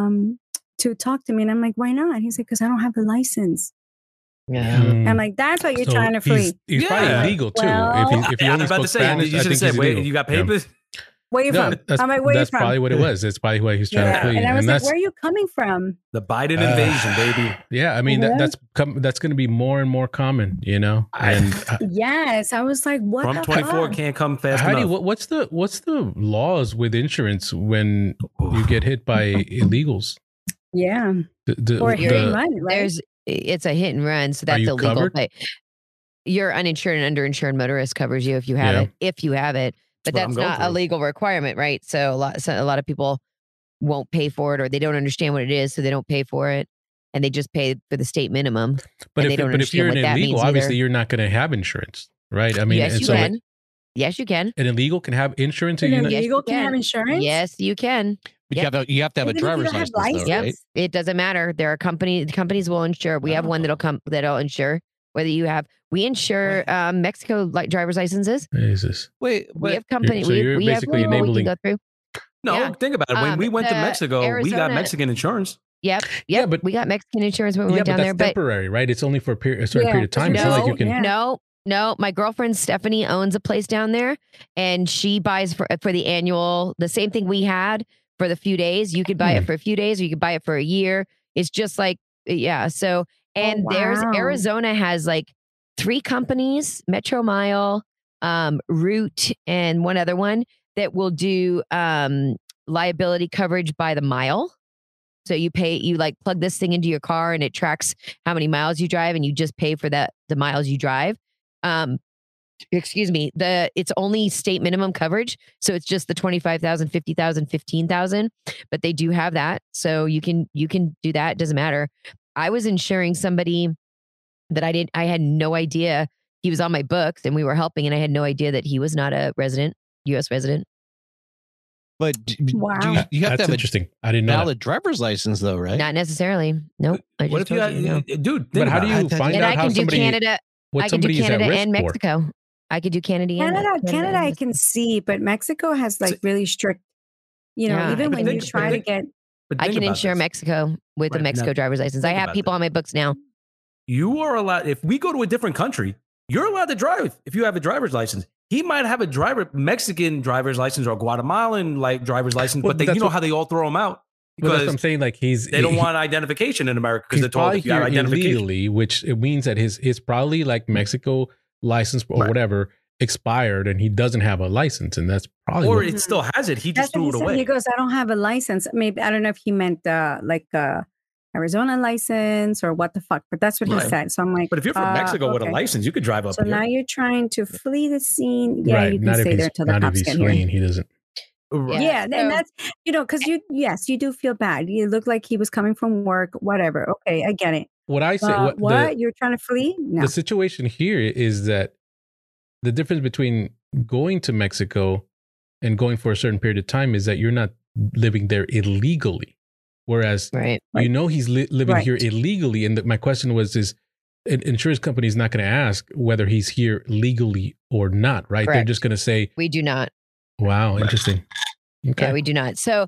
talk to me. And I'm like, why not? He's like, because I don't have the license. Yeah. I'm like, that's what you're So trying to flee. He's probably Yeah. illegal too. Well- if he I only was about spoke to say, Spanish, you I should have think said, he's wait, illegal. you got Yeah. papers? Where you No, from? that's, I'm like, where you that's from? probably what it was. That's probably why he's trying to Yeah. flee. And I was like, that's, where are you coming from? The Biden invasion, baby. yeah, I mean Yeah. that's going to be more and more common, you know. And Yes. I was like, what Trump the 24 fuck? can't come fast Heidi, enough. what's the laws with insurance when you get hit by illegals? Yeah. The, Or the- hit and run, right? It's a hit and run, so that's you illegal. covered? But your uninsured and underinsured motorist covers you if you have Yeah. it. If you have it, but That's what that's I'm going not a through. legal requirement, right? So a lot of people won't pay for it, or they don't understand what it is, so they don't pay for it, and they just pay for the state minimum. but and they if don't but if understand you're an what that illegal, means obviously either. you're not going to have insurance, right? I mean, Yes, and you so can. Yes, you can. an illegal can have insurance. An And Yes, illegal you can have can. insurance? Yes, you can. But Yep. you have to have a Even if you driver's don't have license, though, right? Yep. It doesn't matter. There are companies will insure. We have one that'll insure whether you have. We insure Mexico driver's licenses. Jesus. Wait, We but have company. so you're we have basically people we enabling- can go through. No, Yeah. think about it. When we went to the Mexico, we got Arizona- Mexican insurance. Yep. Yeah, but- we got Mexican insurance when we Yeah, went but down that's there. But temporary, right? It's only for a certain Yeah, period of time. It's not like you can. Yeah. no. My girlfriend Stephanie owns a place down there, and she buys for the annual. The same thing we had for the few days. You could buy it for a few days, or you could buy it for a year. It's just like So and there's wow. Arizona has like 3 companies: Metro Mile, Root, and one other one that will do liability coverage by the mile. So you like plug this thing into your car and it tracks how many miles you drive, and you just pay for the miles you drive. Excuse me, it's only state minimum coverage. So it's just the 25,000, 50,000, 15,000, but they do have that. So you can do that. It doesn't matter. I was insuring somebody that I had no idea he was on my books, and we were helping, and I had no idea that he was not a U.S. resident. But Wow. you have That's to have a interesting. I didn't know. valid driver's license, though, right? Not necessarily. Nope. I just What if you told had, no. dude? But how do you find And out I how can do somebody Canada. what I can do somebody is at Canada risk and for? Mexico. I could do Canada. Canada, I and can see, but Mexico has like really strict. Yeah, Even I when can you do- try to get, I can insure Mexico with a Right, Mexico now, driver's license. I think have about people this. on my books now. You are allowed. If we go to a different country, you're allowed to drive if you have a driver's license. He might have a Mexican driver's license or Guatemalan driver's license, Well, but that's you know what- how they all throw them out Well, that's what I'm because saying. Like they don't want identification in America because he's they're told probably if you have here identification. illegally, which it means that his probably like Mexico license or Right. whatever expired, and he doesn't have a license, and that's probably Or what- it still has it. He that's just threw what it he said. away. He goes, I don't have a license. Maybe I don't know if he meant Arizona license or what the fuck, but that's what he Right. said. So I'm like, But if you're from Mexico with a okay. license, you could drive up So here. now you're trying to flee the scene. Yeah, right. you can Not if stay he's there till the not if cops he's get here. fleeing. He doesn't. Right. Yeah, So- and that's because you do feel bad. You look like he was coming from work, whatever. Okay, I get it. What I say, What you're trying to flee? No. The situation here is that the difference between going to Mexico and going for a certain period of time is that you're not living there illegally, whereas Right. you know he's living Right. here illegally. And my question was: is an insurance company is not going to ask whether he's here legally or not, right? They're Correct. just going to say, We do not. "Wow, interesting." Okay. Yeah, we do not. So,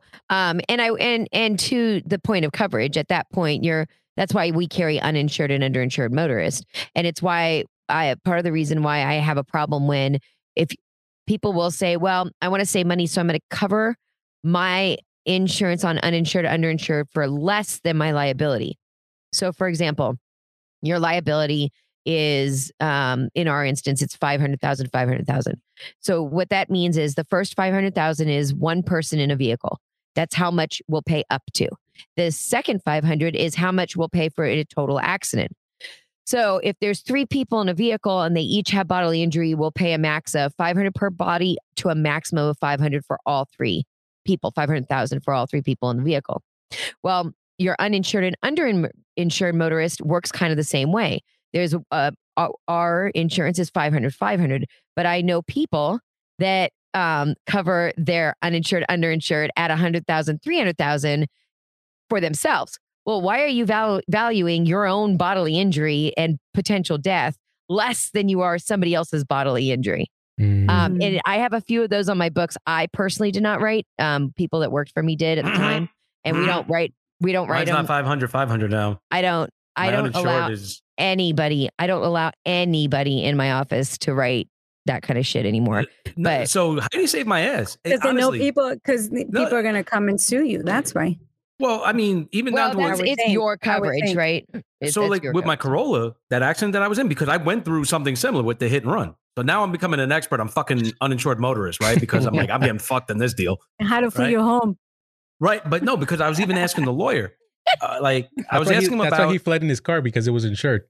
and to the point of coverage, at that point, that's why we carry uninsured and underinsured motorists, and it's why part of the reason why I have a problem when if people will say, "Well, I want to save money, so I'm going to cover my insurance on uninsured, underinsured for less than my liability." So, for example, your liability is, in our instance, it's 500,000. So what that means is the first 500,000 is one person in a vehicle. That's how much we'll pay up to. The second 500 is how much we'll pay for a total accident. So if there's 3 people in a vehicle and they each have bodily injury, we'll pay a max of 500 per body to a maximum of 500 for all 3 people, 500,000 for all 3 people in the vehicle. Well, your uninsured and underinsured motorist works kind of the same way. There's our insurance is 500, but I know people that cover their uninsured, underinsured at 100,000, 300,000 for themselves. Well, why are you valuing your own bodily injury and potential death less than you are somebody else's bodily injury? And I have a few of those on my books. I personally did not write. People that worked for me did at the time, and we don't write. We don't write Mine's them. not 500 now. I don't allow anybody. I don't allow anybody in my office to write that kind of shit anymore. But so how do you save my ass? Because they know people are going to come and sue you. That's why. Well, I mean, even down to it's your coverage, right? So like with my Corolla, that accident that I was in, because I went through something similar with the hit and run. So now I'm becoming an expert on fucking uninsured motorists, right? Because I'm like, I'm getting fucked in this deal. And how to flee you home. Right. But no, because I was even asking the lawyer. I was asking him about. That's why he fled in his car, because it was insured.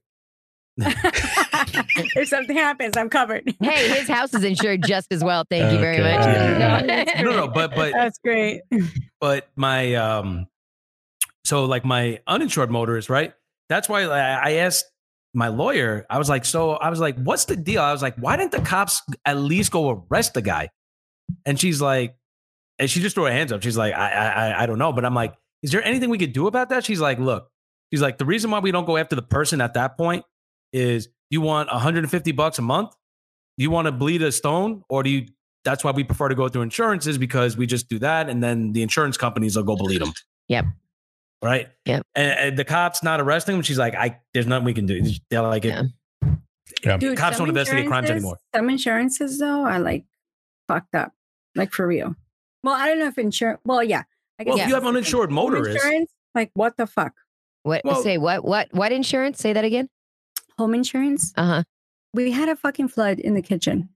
If something happens, I'm covered. Hey, his house is insured just as well. Thank you very much. No, but that's great. But my so like my uninsured motorist, right? That's why I asked my lawyer. I was like, what's the deal? I was like, why didn't the cops at least go arrest the guy? And she's like, and she just threw her hands up. She's like, I don't know. But I'm like, is there anything we could do about that? She's like, look, she's like, the reason why we don't go after the person at that point is, you want $150 a month? You want to bleed a stone? Or that's why we prefer to go through insurances, because we just do that. And then the insurance companies will go bleed them. Yep. Right. Yep. And the cops not arresting him. She's like, there's nothing we can do. They're like, Dude, cops don't investigate crimes anymore. Some insurances though are like fucked up, like for real. Well, I don't know if insurance. Well, yeah. I guess if you have uninsured motorists, insurance, like what the fuck? What insurance? Say that again. Home insurance. Uh-huh. We had a fucking flood in the kitchen,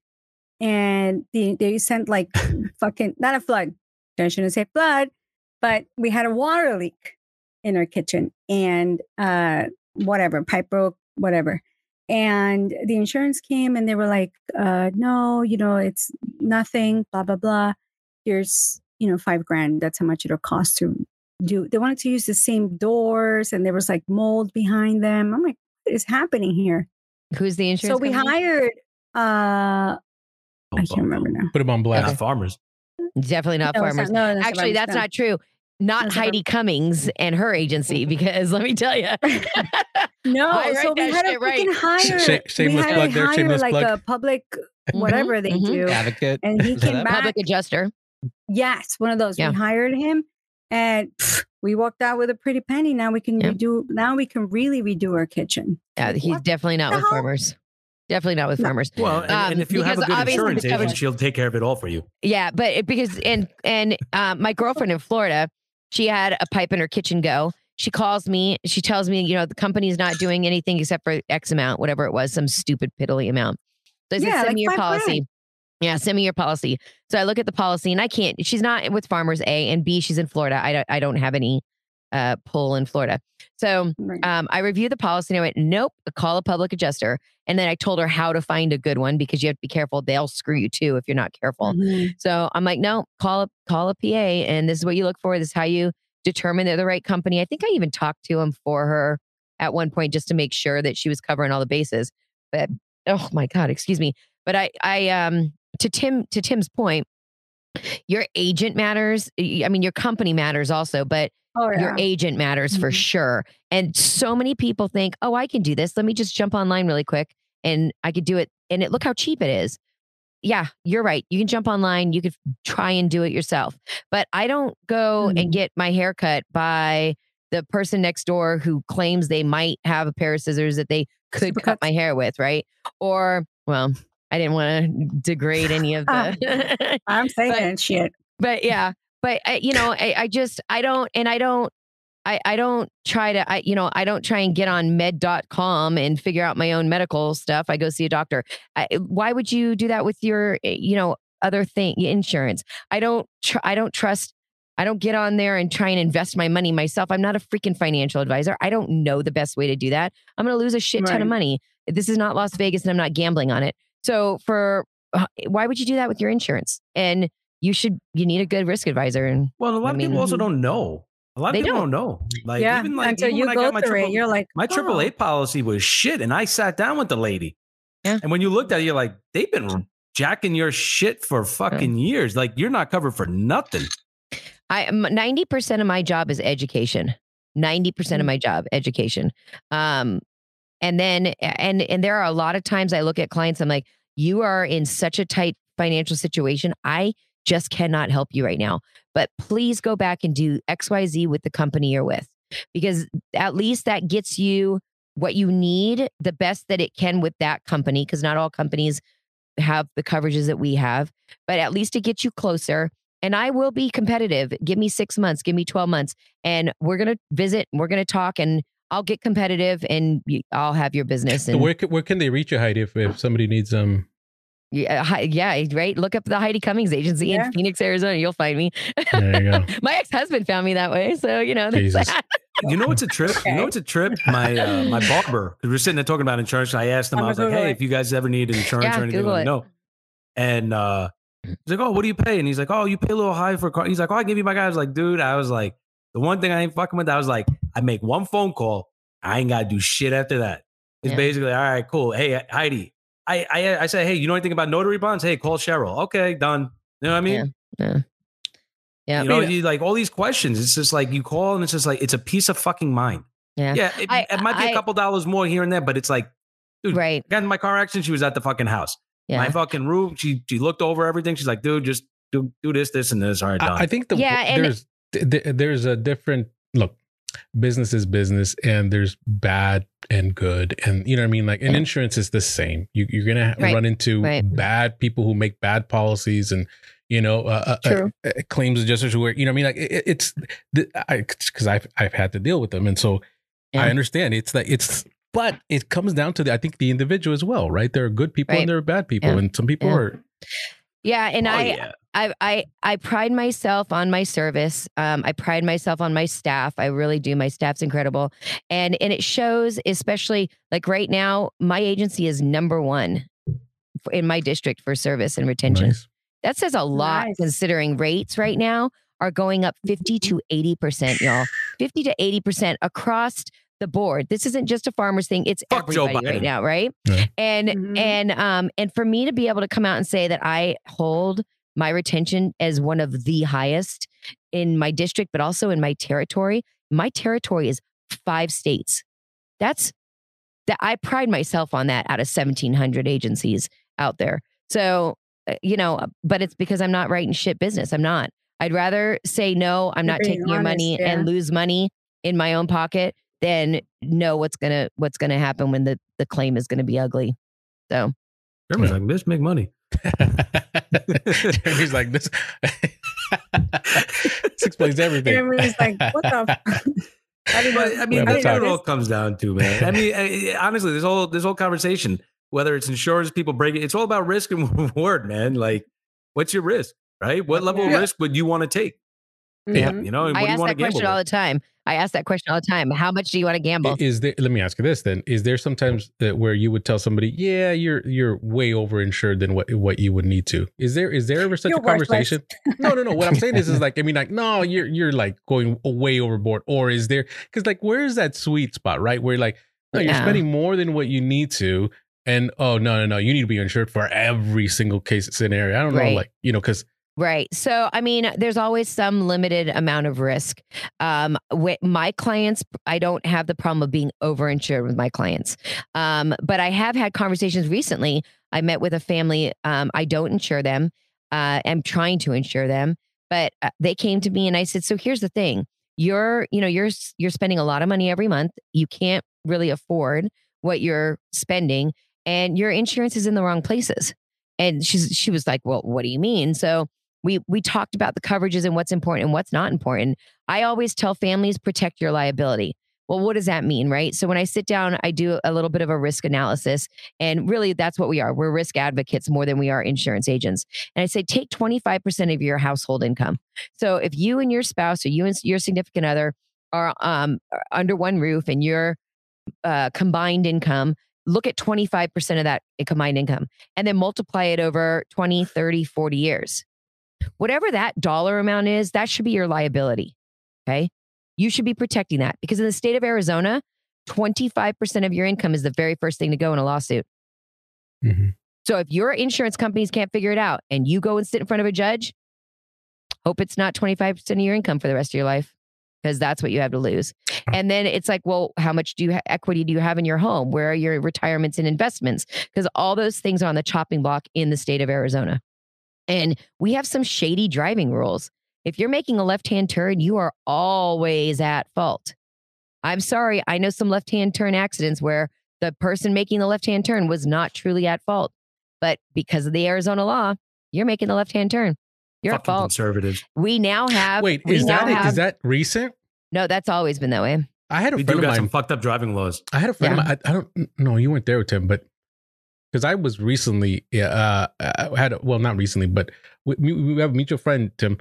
and they sent like fucking, not a flood. I shouldn't say flood, but we had a water leak in our kitchen, and whatever, pipe broke, whatever. And the insurance came and they were like, no, it's nothing, blah, blah, blah. Here's, $5,000. That's how much it'll cost to do. They wanted to use the same doors, and there was like mold behind them. I'm like, what is happening here? Who's the insurance So we company? hired, I can't remember now. Put them on blast. Not farmers. Definitely not No, it's farmers. not- no, Actually, that's not true. Not That's Heidi Cummings and her agency, because let me tell you. No, I write so we that had a shit right. freaking hire. Shameless we had plug to there, hire shameless like plug. a public, whatever they do. Advocate. And he Is that came it? back. Public adjuster. Yes, one of those. Yeah. We hired him, and we walked out with a pretty penny. Now we can redo. Now we can really redo our kitchen. Yeah, he's What definitely not the with hell? farmers. Definitely not with farmers. Well, and if you have a because good obviously insurance the coverage- agent, she'll take care of it all for you. Yeah, but because my girlfriend in Florida, she had a pipe in her kitchen go. She calls me. She tells me, the company's not doing anything except for X amount, whatever it was, some stupid piddly amount. So I said, send me your policy. Yeah, send me your policy. So I look at the policy, and I can't. She's not with Farmers, A, and B, she's in Florida. I don't have any pull in Florida. So I reviewed the policy, and I went, nope, call a public adjuster. And then I told her how to find a good one, because you have to be careful. They'll screw you too if you're not careful. Mm-hmm. So I'm like, no, call a PA, and this is what you look for. This is how you determine they're the right company. I think I even talked to him for her at one point just to make sure that she was covering all the bases. But oh my God, excuse me. But I to Tim's point, your agent matters. I mean, your company matters also, but your agent matters for sure. And so many people think, oh, I can do this. Let me just jump online really quick and I could do it. And look how cheap it is. Yeah, you're right. You can jump online. You could try and do it yourself. But I don't go and get my hair cut by the person next door who claims they might have a pair of scissors that they could cut my hair with, right? Or, well, I didn't want to degrade any of the... I'm saying that shit. But yeah, but I don't try and get on med.com and figure out my own medical stuff. I go see a doctor. Why would you do that with your, other thing, insurance? I don't trust. I don't get on there and try and invest my money myself. I'm not a freaking financial advisor. I don't know the best way to do that. I'm going to lose a shit ton of money. This is not Las Vegas and I'm not gambling on it. So why would you do that with your insurance? And you need a good risk advisor. And well, a lot of people also don't know. A lot of people don't know. Like, even like until even you when go I got my through it, you're like, my AAA policy was shit, and I sat down with the lady. Yeah. And when you looked at it, you're like, they've been jacking your shit for fucking years. Like, you're not covered for nothing. 90% of my job is education. 90% of my job, education. And then there are a lot of times I look at clients, I'm like, you are in such a tight financial situation. I just cannot help you right now. But please go back and do XYZ with the company you're with, because at least that gets you what you need, the best that it can with that company, because not all companies have the coverages that we have, but at least it gets you closer. And I will be competitive. Give me 6 months, give me 12 months, and we're going to visit, we're going to talk, and I'll get competitive, and I'll have your business. So And where can they reach you, Heidi, if somebody needs yeah, right. Look up the Heidi Cummings Agency in Phoenix, Arizona. You'll find me. There you go. My ex-husband found me that way, so there's Jesus. that. You know what's a trip? You know what's a trip? My barber, because we're sitting there talking about insurance. And I asked him, I was like, hey, if you guys ever need insurance or anything, Google let me it. know. And he's like, oh, what do you pay? And he's like, oh, you pay a little high for a car. He's like, oh, I give you my guy. I was like, dude, I was like, the one thing I ain't fucking with, I was like, I make one phone call. I ain't got to do shit after that. It's basically, all right, cool. Hey, Heidi. I said, hey, you know anything about notary bonds? Hey, call Cheryl. Okay, done. You know what I mean? Yeah. You know, you like all these questions. It's just like you call and it's just like, it's a piece of fucking mind. Yeah. Yeah. It might be a couple dollars more here and there, but it's like, dude, right. got in my car accident. She was at the fucking house. Yeah. My fucking room. She looked over everything. She's like, dude, just do this, and this. All right, done. I think there's a different look. Business is business, and there's bad and good, and you know what I mean. Like, in insurance is the same. You're gonna run into bad people who make bad policies, and you know, claims adjusters who are, you know what I mean. Like it's because I've had to deal with them, and so I understand. But it comes down to I think the individual as well, right? There are good people and there are bad people, and some people are. Yeah, and I pride myself on my service. I pride myself on my staff. I really do. My staff's incredible, and it shows. Especially like right now, my agency is number one in my district for service and retention. Nice. That says a lot, considering rates right now are going up 50 to 80%, y'all. 50 to 80% across the board. This isn't just a farmer's thing. It's everybody right now, right? Yeah. And for me to be able to come out and say that I hold my retention as one of the highest in my district, but also in my territory. My territory is 5 states. That I pride myself on that out of 1,700 agencies out there. So, you know, but it's because I'm not writing shit business. I'm not. I'd rather say, no, I'm not taking your money and lose money in my own pocket than know what's gonna happen when the claim is gonna be ugly. So Jeremy's like, bitch, make money. Jeremy's like, this explains everything. Jeremy's like, what the I mean, that's what it all comes down to, man. I mean, honestly, this whole conversation, whether it's insurance, people break it, it's all about risk and reward, man. Like, what's your risk, right? What level of risk would you want to take? Yeah, you know, what I do you ask want that to question gamble all the time. I ask that question all the time. How much do you want to gamble? Is there? Let me ask you this then: is there sometimes where you would tell somebody, "Yeah, you're way overinsured than what you would need to"? Is there ever such a conversation? No. What I'm saying is like, I mean, like, no, you're like going way overboard, or is there? Because like, where is that sweet spot, right? Where like, no, you're spending more than what you need to, and oh no, you need to be insured for every single case scenario. I don't know, like, you know, because. Right. So, I mean, there's always some limited amount of risk. With my clients, I don't have the problem of being overinsured with my clients. But I have had conversations recently. I met with a family. I don't insure them. I'm trying to insure them, but they came to me and I said, so here's the thing. You're spending a lot of money every month. You can't really afford what you're spending, and your insurance is in the wrong places. And she was like, well, what do you mean? So we talked about the coverages and what's important and what's not important. I always tell families, protect your liability. Well, what does that mean, right? So when I sit down, I do a little bit of a risk analysis, and really that's what we are. We're risk advocates more than we are insurance agents. And I say, take 25% of your household income. So if you and your spouse or you and your significant other are under one roof and your combined income, look at 25% of that combined income and then multiply it over 20, 30, 40 years. Whatever that dollar amount is, that should be your liability. Okay. You should be protecting that, because in the state of Arizona, 25% of your income is the very first thing to go in a lawsuit. Mm-hmm. So if your insurance companies can't figure it out and you go and sit in front of a judge, hope it's not 25% of your income for the rest of your life. because that's what you have to lose. And then it's like, well, how much equity do you have in your home? Where are your retirements and investments? Because all those things are on the chopping block in the state of Arizona. And we have some shady driving rules. If you're making a left-hand turn, you are always at fault. I'm sorry. I know some left-hand turn accidents where the person making the left-hand turn was not truly at fault. But because of the Arizona law, you're making the left-hand turn. You're Fucking at fault. conservatives. We now have. Wait, is that recent? No, that's always been that way. I had a We friend do of got some mine. fucked up driving laws. I had a friend of mine. I don't know. You weren't there with him, but because I was recently, I had, well, not recently, but we have a mutual friend, Tim.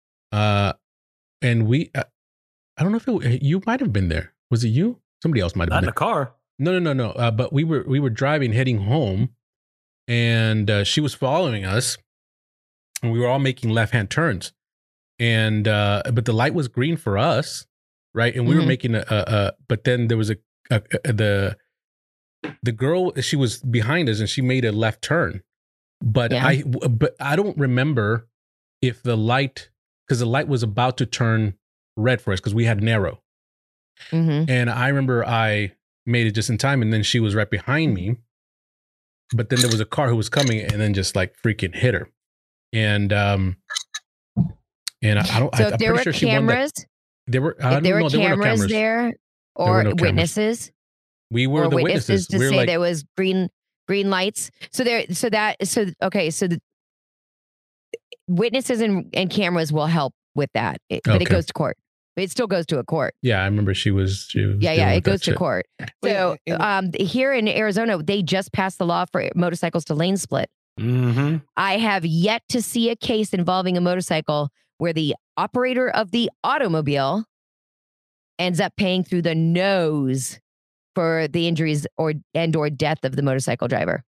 And we, I don't know if you might have been there. Was it you? Somebody else might have Not in been the car. No. But we were driving, heading home, and she was following us, and we were all making left-hand turns, and but the light was green for us, right? And we were making but then there was the girl, she was behind us, and she made a left turn, but I don't remember if the light, because the light was about to turn red for us because we had narrow. And I remember I made it just in time, and then she was right behind me. But then there was a car who was coming, and then just like freaking hit her. And I don't. So I'm if there were pretty sure cameras, there were. if there were no, there were no cameras there, or no cameras. witnesses, We were or the witnesses witnesses. to We were say like, there was green lights. So the witnesses and cameras will help with that, but it Okay. goes to court. It still goes to a court. yeah, I remember she was Yeah, dealing it with goes that to shit. court. So here in Arizona, they just passed the law for motorcycles to lane split. Mm-hmm. I have yet to see a case involving a motorcycle where the operator of the automobile ends up paying through the nose for the injuries or death of the motorcycle driver.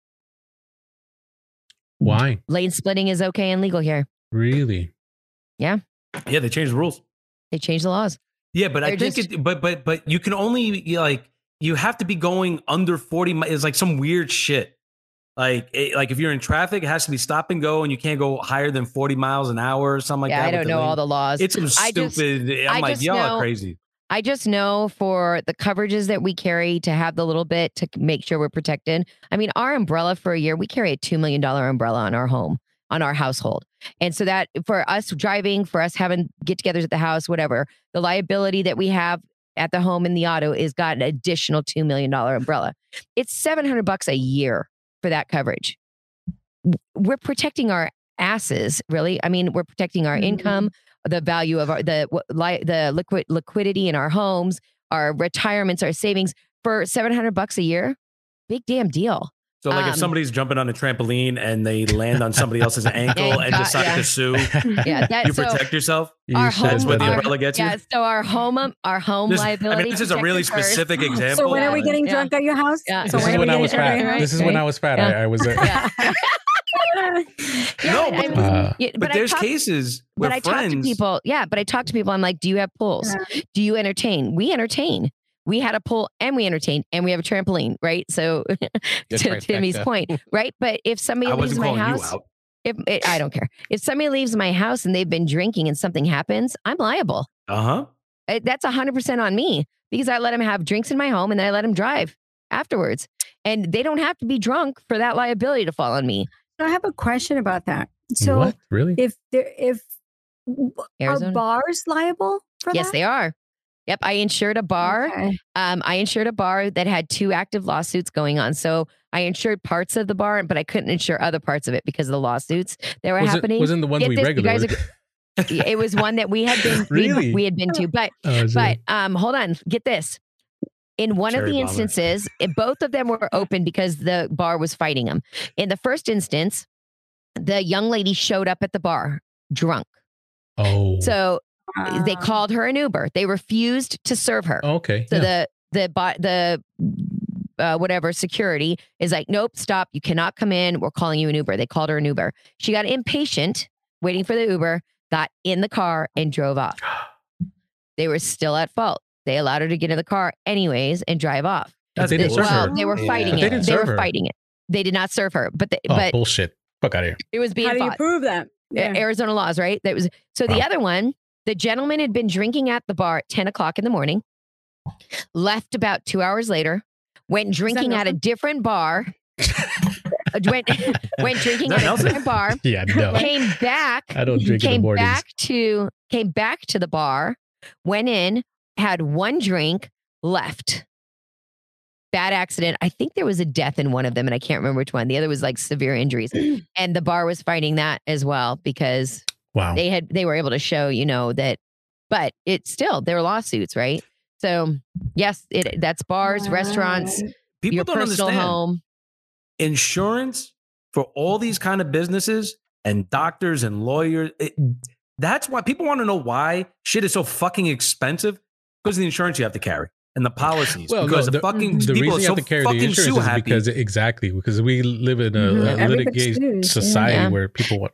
Why? Lane splitting is okay and legal here. Really? Yeah, they changed the rules. They changed the laws. Yeah, but I They're think but you can only you have to be going under 40 miles. It's like some weird shit. Like if you're in traffic, it has to be stop and go, and you can't go higher than 40 miles an hour or something like that. I don't know all the laws. It's some stupid. I'm like, y'all are crazy. I just know for the coverages that we carry to have the little bit to make sure we're protected. I mean, our umbrella for a year, we carry a $2 million umbrella on our home, on our household. And so that for us driving, for us having get-togethers at the house, whatever, the liability that we have at the home in the auto is got an additional $2 million umbrella. It's $700 a year for that coverage. We're protecting our asses, really. I mean, we're protecting our income, the value of the liquidity in our homes, our retirements, our savings for $700 a year. Big damn deal. So if somebody's jumping on a trampoline and they land on somebody else's ankle and decide to sue, you protect yourself. That's where the umbrella gets you. Yeah, so our home liability. I mean, this is a really specific example. So when are we getting drunk at your house? Yeah. So This is when I was fat. Right? This is when I was fat. I was. But there's cases where but I friends. talk to people. Yeah, but I talk to people. I'm like, do you have pools? Yeah. Do you entertain? We entertain. We had a pool and we entertain and we have a trampoline, right? So to Timmy's point, right? But if somebody leaves my house, I don't care. If somebody leaves my house and they've been drinking and something happens, I'm liable. That's 100% on me because I let them have drinks in my home and then I let them drive afterwards. And they don't have to be drunk for that liability to fall on me. So I have a question about that. So What? Really? Are bars liable for that? Yes, they are. Yep. I insured a bar. Okay. I insured a bar that had 2 active lawsuits going on. So I insured parts of the bar, but I couldn't insure other parts of it because of the lawsuits that were happening. Wasn't the ones we regularly? It was one that we had been Really? we had been to. But hold on, get this. In one of the instances, both of them were open because the bar was fighting them. In the first instance, the young lady showed up at the bar drunk. Oh. So they called her an Uber. They refused to serve her. Okay. So the whatever security is like, nope, stop. You cannot come in. We're calling you an Uber. They called her an Uber. She got impatient waiting for the Uber, got in the car and drove off. They were still at fault. They allowed her to get in the car anyways and drive off. They didn't serve her. They were fighting They it. didn't They serve were her. fighting it. They did not serve her. But bullshit. Fuck out of here. it was being How do you fought. prove that? Yeah. Arizona laws, right? That was so. The other one, The gentleman had been drinking at the bar at 10 o'clock in the morning, left about 2 hours later, went drinking at a different bar, went drinking at a different bar, Yeah, no. came back, I don't drink in the came mornings. back to the bar, went in, had one drink, left. Bad accident. I think there was a death in one of them, and I can't remember which one. The other was like severe injuries, and the bar was fighting that as well because Wow. they were able to show, that, but it's still there are lawsuits, right? So yes, that's bars, restaurants, People your don't personal understand. home. Insurance for all these kind of businesses and doctors and lawyers. That's why people want to know why shit is so fucking expensive, because of the insurance you have to carry and the policies. Well, because no, the fucking the people reason are you so have to carry the fucking insurance sue is happy. because we live in a Everybody's litigated sued, yeah. society Yeah. where people want.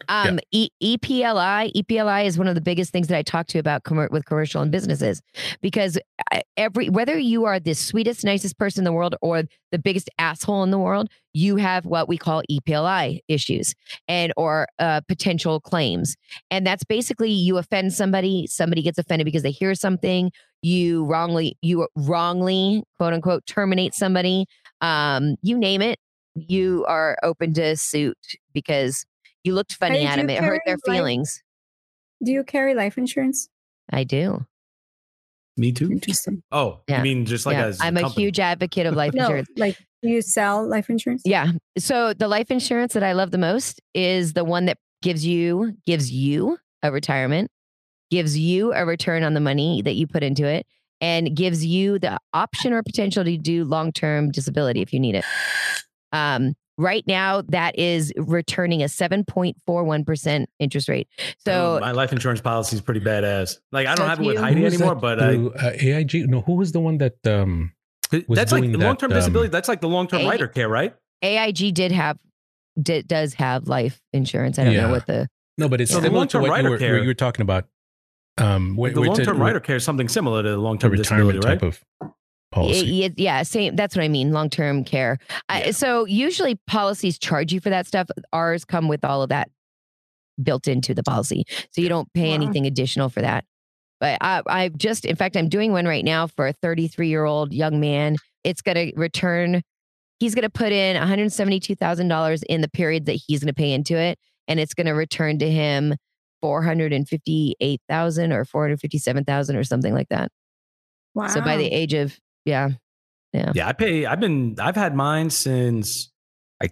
EPLI is one of the biggest things that I talk to about with commercial and businesses, because whether you are the sweetest, nicest person in the world or the biggest asshole in the world, you have what we call EPLI issues or potential claims. And that's basically you offend somebody gets offended because they hear something, you wrongly quote unquote terminate somebody, you name it, you are open to suit because you looked funny Hey, at do them. you It hurt their carry feelings. Do you carry life insurance? I do. Me too. Interesting. Oh, Yeah. you mean just like Yeah. as I'm a company? huge advocate of life No, insurance. like do you sell life insurance? Yeah. So the life insurance that I love the most is the one that gives you a retirement, gives you a return on the money that you put into it, and gives you the option or potential to do long-term disability if you need it. Right now, that is returning a 7.41% interest rate. So my life insurance policy is pretty badass. Like I don't So have it if with you- Heidi Who was anymore, that but through, AIG. No, who was the one that was that's like doing long-term that, disability. That's like the long-term A- rider care, right? AIG does have life insurance. I don't know Yeah. what the No, but it's So the similar to long-term what rider what care- you were talking about. The long-term rider care is something similar to the long-term disability, retirement right? type of policy. Yeah, same. That's what I mean. Long-term care. Yeah. So usually policies charge you for that stuff. Ours come with all of that built into the policy, so you don't pay Wow. anything additional for that. But in fact, I'm doing one right now for a 33-year-old young man. It's going to return. He's going to put in $172,000 in the period that he's going to pay into it, and it's going to return to him $458,000 or $457,000 or something like that. Wow. So by the age of Yeah, I've had mine since like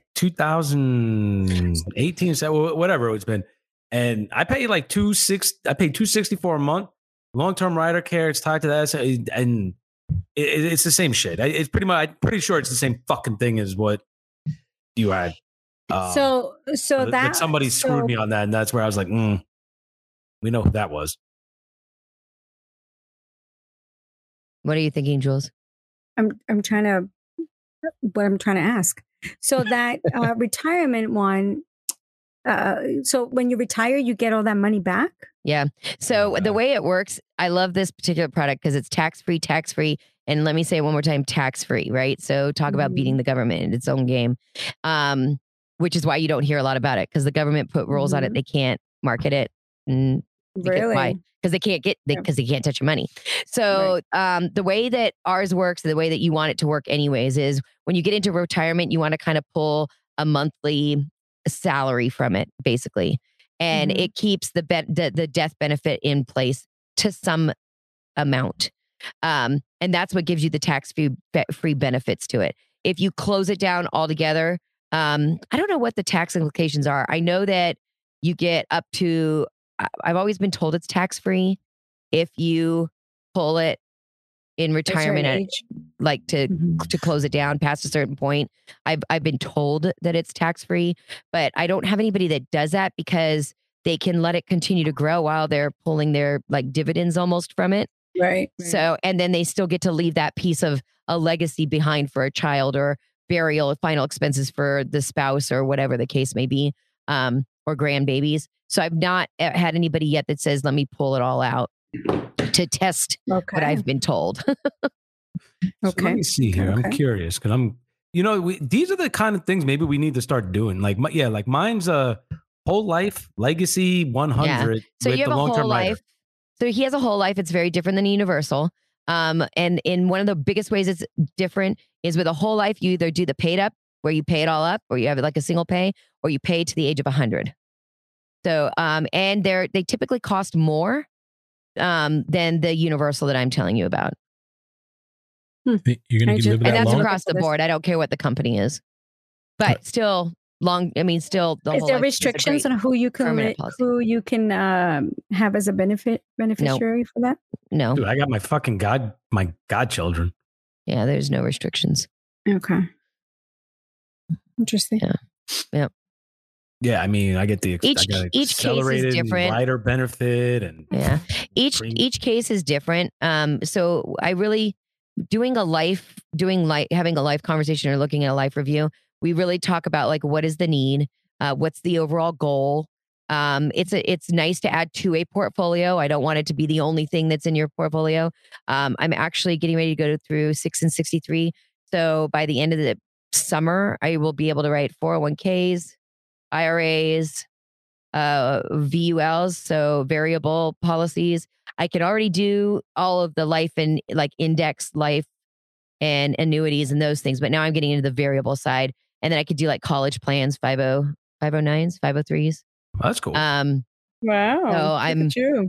2018, so whatever it's been, and I pay like $264 a month. Long-term rider care, it's tied to that, and it's the same shit. It's pretty much. I'm pretty sure it's the same fucking thing as what you had. so But that somebody screwed me on that, and that's where I was like, we know who that was. What are you thinking, Jules? I'm trying to ask. So that retirement one. So when you retire, you get all that money back. Yeah. So Okay. the way it works, I love this particular product because it's tax-free. And let me say it one more time, tax-free, right? So talk about Mhm. beating the government in its own game, which is why you don't hear a lot about it because the government put rules on it. They can't market it. And Really? why? Because they can't because they can't touch your money. So the way that ours works, the way that you want it to work anyways, is when you get into retirement, you want to kind of pull a monthly salary from it, basically. And Mhm. it keeps the death benefit in place to some amount. And that's what gives you the tax-free benefits to it. If you close it down altogether, I don't know what the tax implications are. I know that you get up to, I've always been told it's tax-free if you pull it in At a certain retirement at, age. like to close it down past a certain point. I've been told that it's tax-free, but I don't have anybody that does that because they can let it continue to grow while they're pulling their like dividends almost from it. Right. So, and then they still get to leave that piece of a legacy behind for a child or burial, final expenses for the spouse or whatever the case may be, or grandbabies. So I've not had anybody yet that says, let me pull it all out to test Okay. what I've been told. So Okay. let me see here. I'm Okay. curious because these are the kind of things maybe we need to start doing. Like, like mine's a whole life legacy 100 So with you have the a long-term whole rider. life. So he has a whole life. It's very different than a universal. And in one of the biggest ways it's different is with a whole life, you either do the paid up where you pay it all up, or you have it like a single pay, or you pay to the age of 100. So, and they typically cost more than the universal that I'm telling you about. You're going to live And that that's long? across the board. I don't care what the company is, but still still the Is whole there life is a restrictions great on who you permanent policy. have as a beneficiary for that? No. Dude, I got my godchildren. Yeah, there's no restrictions. Okay. Interesting. Yeah. Yeah, I mean, I get the Each I got case is accelerated and different. wider benefit, and Yeah. Each case is different. So I really having a life conversation or looking at a life review, we really talk about like what is the need, what's the overall goal. It's nice to add to a portfolio. I don't want it to be the only thing that's in your portfolio. I'm actually getting ready to go through 6 and 63. So by the end of the summer, I will be able to write 401ks, IRAs, VULs, so variable policies. I can already do all of the life and like index life and annuities and those things, but now I'm getting into the variable side, and then I could do like college plans, 509s, 503s. that's cool. Wow. So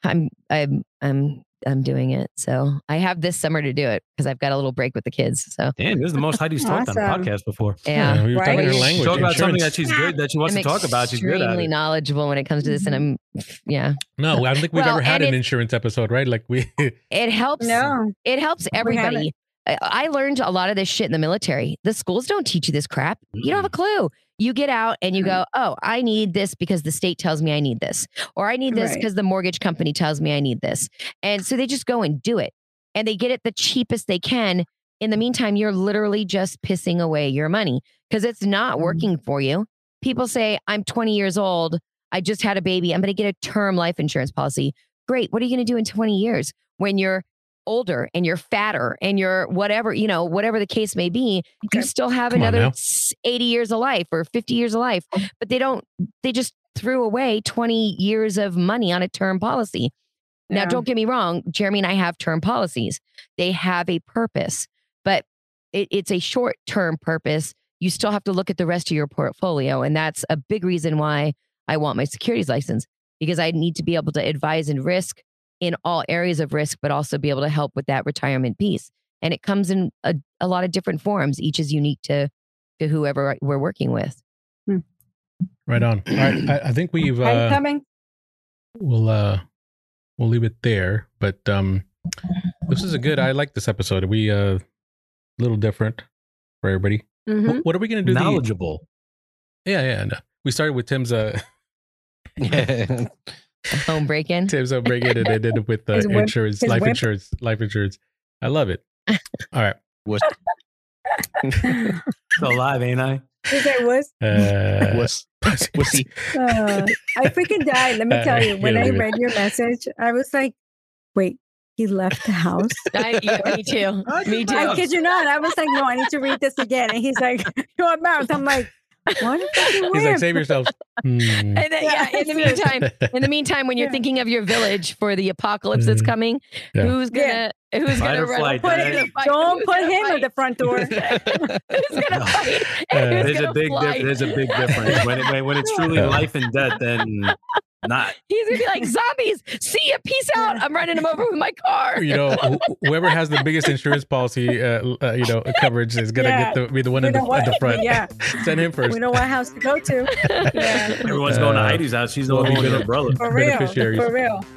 I'm doing it. So I have this summer to do it because I've got a little break with the kids. So Damn, this is the most Heidi's talked on the Awesome. podcast before. yeah. we were talking her Right. language. Talk about something insurance. that she's good, that she wants I'm to talk about. She's good at extremely it. knowledgeable when it comes to this, and I'm No, I don't think we've Well, ever had and an it's- insurance episode, right? Like we. it helps. No. It helps everybody. I learned a lot of this shit in the military. The schools don't teach you this crap. You don't have a clue. You get out and you go, oh, I need this because the state tells me I need this. Or I need this Right. because the mortgage company tells me I need this. And so they just go and do it. And they get it the cheapest they can. In the meantime, you're literally just pissing away your money because it's not working for you. People say, I'm 20 years old. I just had a baby. I'm going to get a term life insurance policy. Great. What are you going to do in 20 years when you're older and you're fatter and you're whatever, whatever the case may be, you still have Come on another now. 80 years of life or 50 years of life, but they just threw away 20 years of money on a term policy. Now, Yeah. don't get me wrong, Jeremy and I have term policies. They have a purpose, but it's a short-term purpose. You still have to look at the rest of your portfolio. And that's a big reason why I want my securities license, because I need to be able to advise in risk in all areas of risk, but also be able to help with that retirement piece. And it comes in a lot of different forms. Each is unique to whoever we're working with. Right on. All right, I think we've. Are you coming? We'll leave it there. But this is I like this episode. We a little different for everybody. Mhm. What are we going to do? Knowledgeable. Yeah. No. We started with Tim's Home break-in. Tim's break-in, and ended up with His whip- insurance, his life whip. insurance. I love it. All right. Was Still alive, ain't I? You say was? was he? I freaking died. Let me tell you. When I leave it. read your message, I was like, wait, he left the house? Me too. Me too. I kid you not. I was like, no, I need to read this again. And he's like, your mouth. I'm like, what? He's like, save yourselves. And then, in the meantime, when you're Yeah. thinking of your village for the apocalypse that's coming, Yeah. who's gonna Fight or run? flight, Put Dad. it, don't put him at the front door. Who's gonna fight? And who's There's a gonna big fly? there's a big difference when it's truly life and death. Then not. He's gonna be like, zombies, see ya, peace out. I'm running him over with my car. Whoever has the biggest insurance policy, coverage is gonna be the one We at know what- the front. Yeah. Send him first. We know what house to go to. Yeah. Everyone's going to Heidi's house. She's the one with her umbrella. For real. Beneficiaries. For real.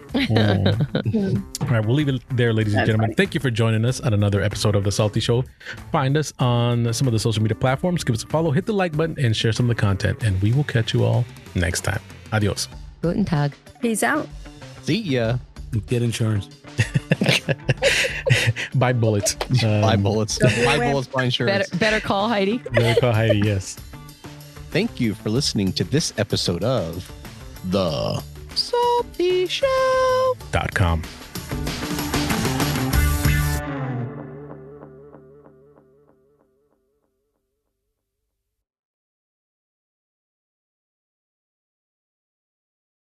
All right, we'll leave it there, ladies and That's gentlemen. funny. Thank you for joining us on another episode of The Salty Show. Find us on some of the social media platforms. Give us a follow, hit the like button, and share some of the content. And we will catch you all next time. Adios. Guten Tag. Peace out. See ya. Get insurance. Buy bullets. Buy bullets. Buy bullets. Buy insurance. Better call Heidi. Better call Heidi, yes. Thank you for listening to this episode of The Salty Show. .com.